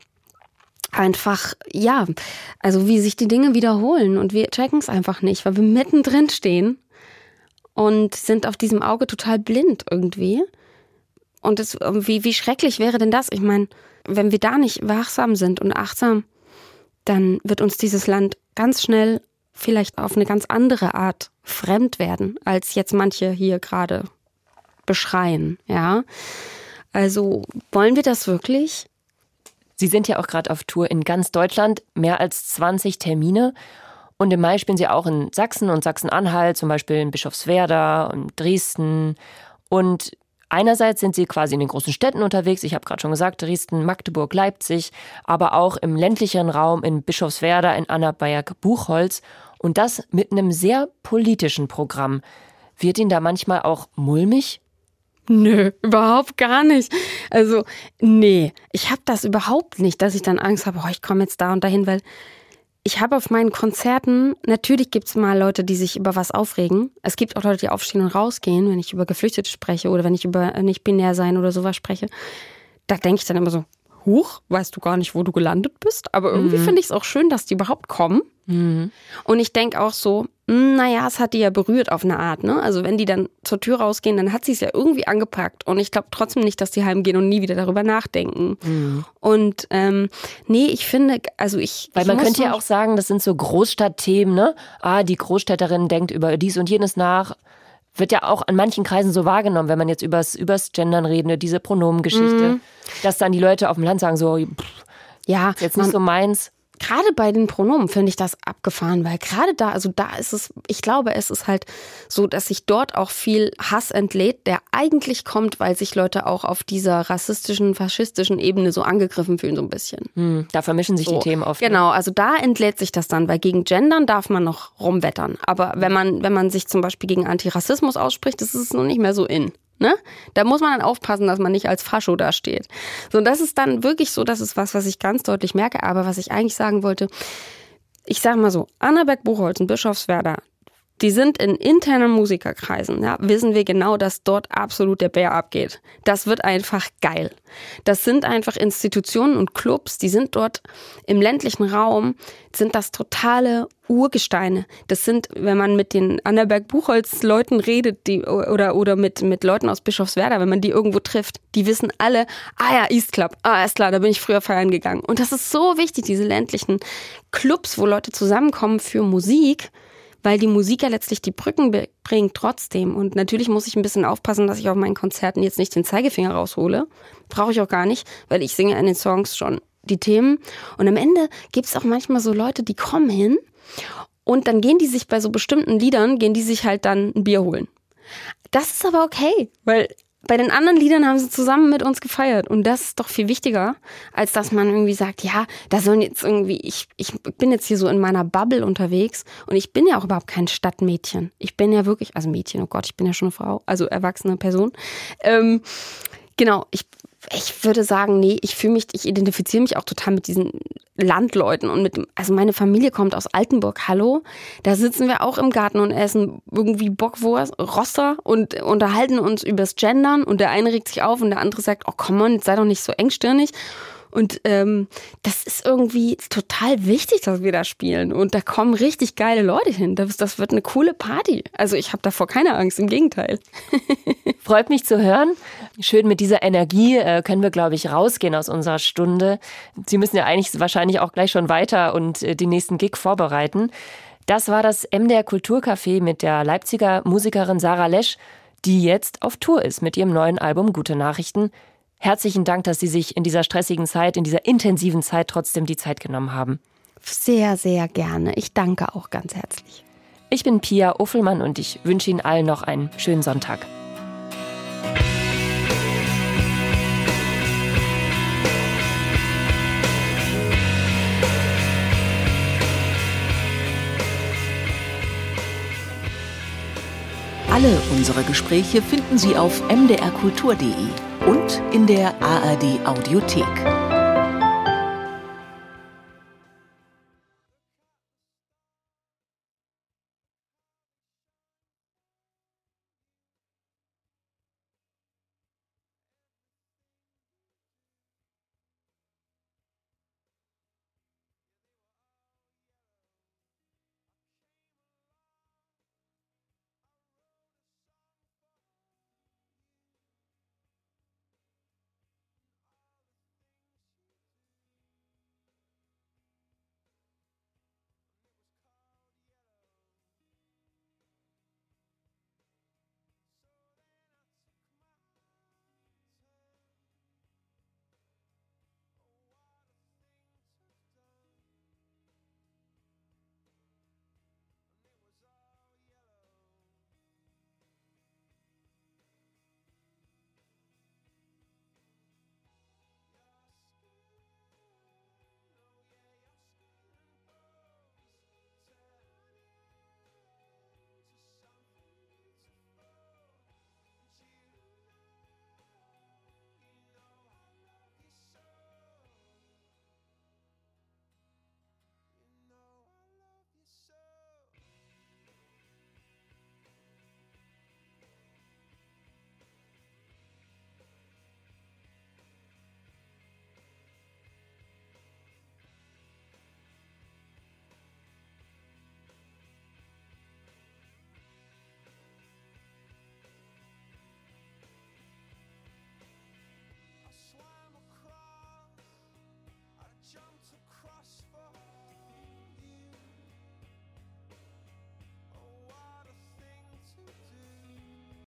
einfach, ja, also wie sich die Dinge wiederholen und wir checken es einfach nicht, weil wir mittendrin stehen und sind auf diesem Auge total blind irgendwie und wie schrecklich wäre denn das? Ich meine, wenn wir da nicht wachsam sind und achtsam, dann wird uns dieses Land ganz schnell vielleicht auf eine ganz andere Art fremd werden, als jetzt manche hier gerade beschreien, ja. Also wollen wir das wirklich? Sie sind ja auch gerade auf Tour in ganz Deutschland, mehr als 20 Termine. Und im Mai spielen Sie auch in Sachsen und Sachsen-Anhalt, zum Beispiel in Bischofswerda und Dresden. Und einerseits sind Sie quasi in den großen Städten unterwegs, ich habe gerade schon gesagt, Dresden, Magdeburg, Leipzig, aber auch im ländlicheren Raum in Bischofswerda, in Annaberg, Buchholz. Und das mit einem sehr politischen Programm. Wird Ihnen da manchmal auch mulmig? Nö, überhaupt gar nicht. Also, nee, ich habe das überhaupt nicht, dass ich dann Angst habe, ich komme jetzt da und dahin, weil ich habe auf meinen Konzerten, natürlich gibt es mal Leute, die sich über was aufregen. Es gibt auch Leute, die aufstehen und rausgehen, wenn ich über Geflüchtete spreche oder wenn ich über nicht-binär sein oder sowas spreche. Da denke ich dann immer so, huch, weißt du gar nicht, wo du gelandet bist? Aber irgendwie finde ich es auch schön, dass die überhaupt kommen. Und ich denke auch so, naja, es hat die ja berührt auf eine Art, ne? Also wenn die dann zur Tür rausgehen, dann hat sie es ja irgendwie angepackt. Und ich glaube trotzdem nicht, dass die heimgehen und nie wieder darüber nachdenken. Und nee, ich finde, also Weil man könnte ja auch sagen, das sind so Großstadtthemen, ne? Die Großstädterin denkt über dies und jenes nach. Wird ja auch an manchen Kreisen so wahrgenommen, wenn man jetzt übers Gendern redet, diese Pronomengeschichte, dass dann die Leute auf dem Land sagen so, ja, ist jetzt nicht so meins. gerade bei den Pronomen finde ich das abgefahren, weil gerade da, also da ist es, ich glaube, es ist halt so, dass sich dort auch viel Hass entlädt, der eigentlich kommt, weil sich Leute auch auf dieser rassistischen, faschistischen Ebene so angegriffen fühlen, so ein bisschen. Da vermischen sich die Themen oft. Genau, also da entlädt sich das dann, weil gegen Gendern darf man noch rumwettern. Aber wenn man sich zum Beispiel gegen Antirassismus ausspricht, ist es noch nicht mehr so in. Ne? Da muss man dann aufpassen, dass man nicht als Fascho dasteht. So, und das ist dann wirklich so, das ist was ich ganz deutlich merke. Aber was ich eigentlich sagen wollte, ich sage mal so, Annaberg-Buchholz und Bischofswerda, die sind in internen Musikerkreisen, ja, wissen wir genau, dass dort absolut der Bär abgeht. Das wird einfach geil. Das sind einfach Institutionen und Clubs, die sind dort im ländlichen Raum, sind das totale Urgesteine. Das sind, wenn man mit den Annaberg-Buchholz-Leuten redet, die oder mit Leuten aus Bischofswerda, wenn man die irgendwo trifft, die wissen alle, ja, East Club, ist klar, da bin ich früher feiern gegangen. Und das ist so wichtig, diese ländlichen Clubs, wo Leute zusammenkommen für Musik, weil die Musik ja letztlich die Brücken bringt trotzdem. Und natürlich muss ich ein bisschen aufpassen, dass ich auf meinen Konzerten jetzt nicht den Zeigefinger raushole. Brauche ich auch gar nicht, weil ich singe in den Songs schon die Themen. Und am Ende gibt es auch manchmal so Leute, die kommen hin und dann gehen die sich bei so bestimmten Liedern, halt dann ein Bier holen. Das ist aber okay, weil bei den anderen Liedern haben sie zusammen mit uns gefeiert. Und das ist doch viel wichtiger, als dass man irgendwie sagt, ja, da sollen jetzt irgendwie, ich bin jetzt hier so in meiner Bubble unterwegs und ich bin ja auch überhaupt kein Stadtmädchen. Ich bin ja wirklich, also Mädchen, oh Gott, ich bin ja schon eine Frau, also erwachsene Person. Genau, ich würde sagen, nee, ich identifiziere mich auch total mit diesen Landleuten und also meine Familie kommt aus Altenburg, hallo, da sitzen wir auch im Garten und essen irgendwie Bockwurst, Roster und unterhalten uns übers Gendern und der eine regt sich auf und der andere sagt, oh komm on, jetzt sei doch nicht so engstirnig. Und das ist irgendwie total wichtig, dass wir da spielen. Und da kommen richtig geile Leute hin. Das wird eine coole Party. Also ich habe davor keine Angst, im Gegenteil. Freut mich zu hören. Schön, mit dieser Energie können wir, glaube ich, rausgehen aus unserer Stunde. Sie müssen ja eigentlich wahrscheinlich auch gleich schon weiter und den nächsten Gig vorbereiten. Das war das MDR Kulturcafé mit der Leipziger Musikerin Sarah Lesch, die jetzt auf Tour ist mit ihrem neuen Album Gute Nachrichten. Herzlichen Dank, dass Sie sich in dieser stressigen Zeit, in dieser intensiven Zeit trotzdem die Zeit genommen haben. Sehr, sehr gerne. Ich danke auch ganz herzlich. Ich bin Pia Uffelmann und ich wünsche Ihnen allen noch einen schönen Sonntag. Alle unsere Gespräche finden Sie auf mdrkultur.de und in der ARD Audiothek.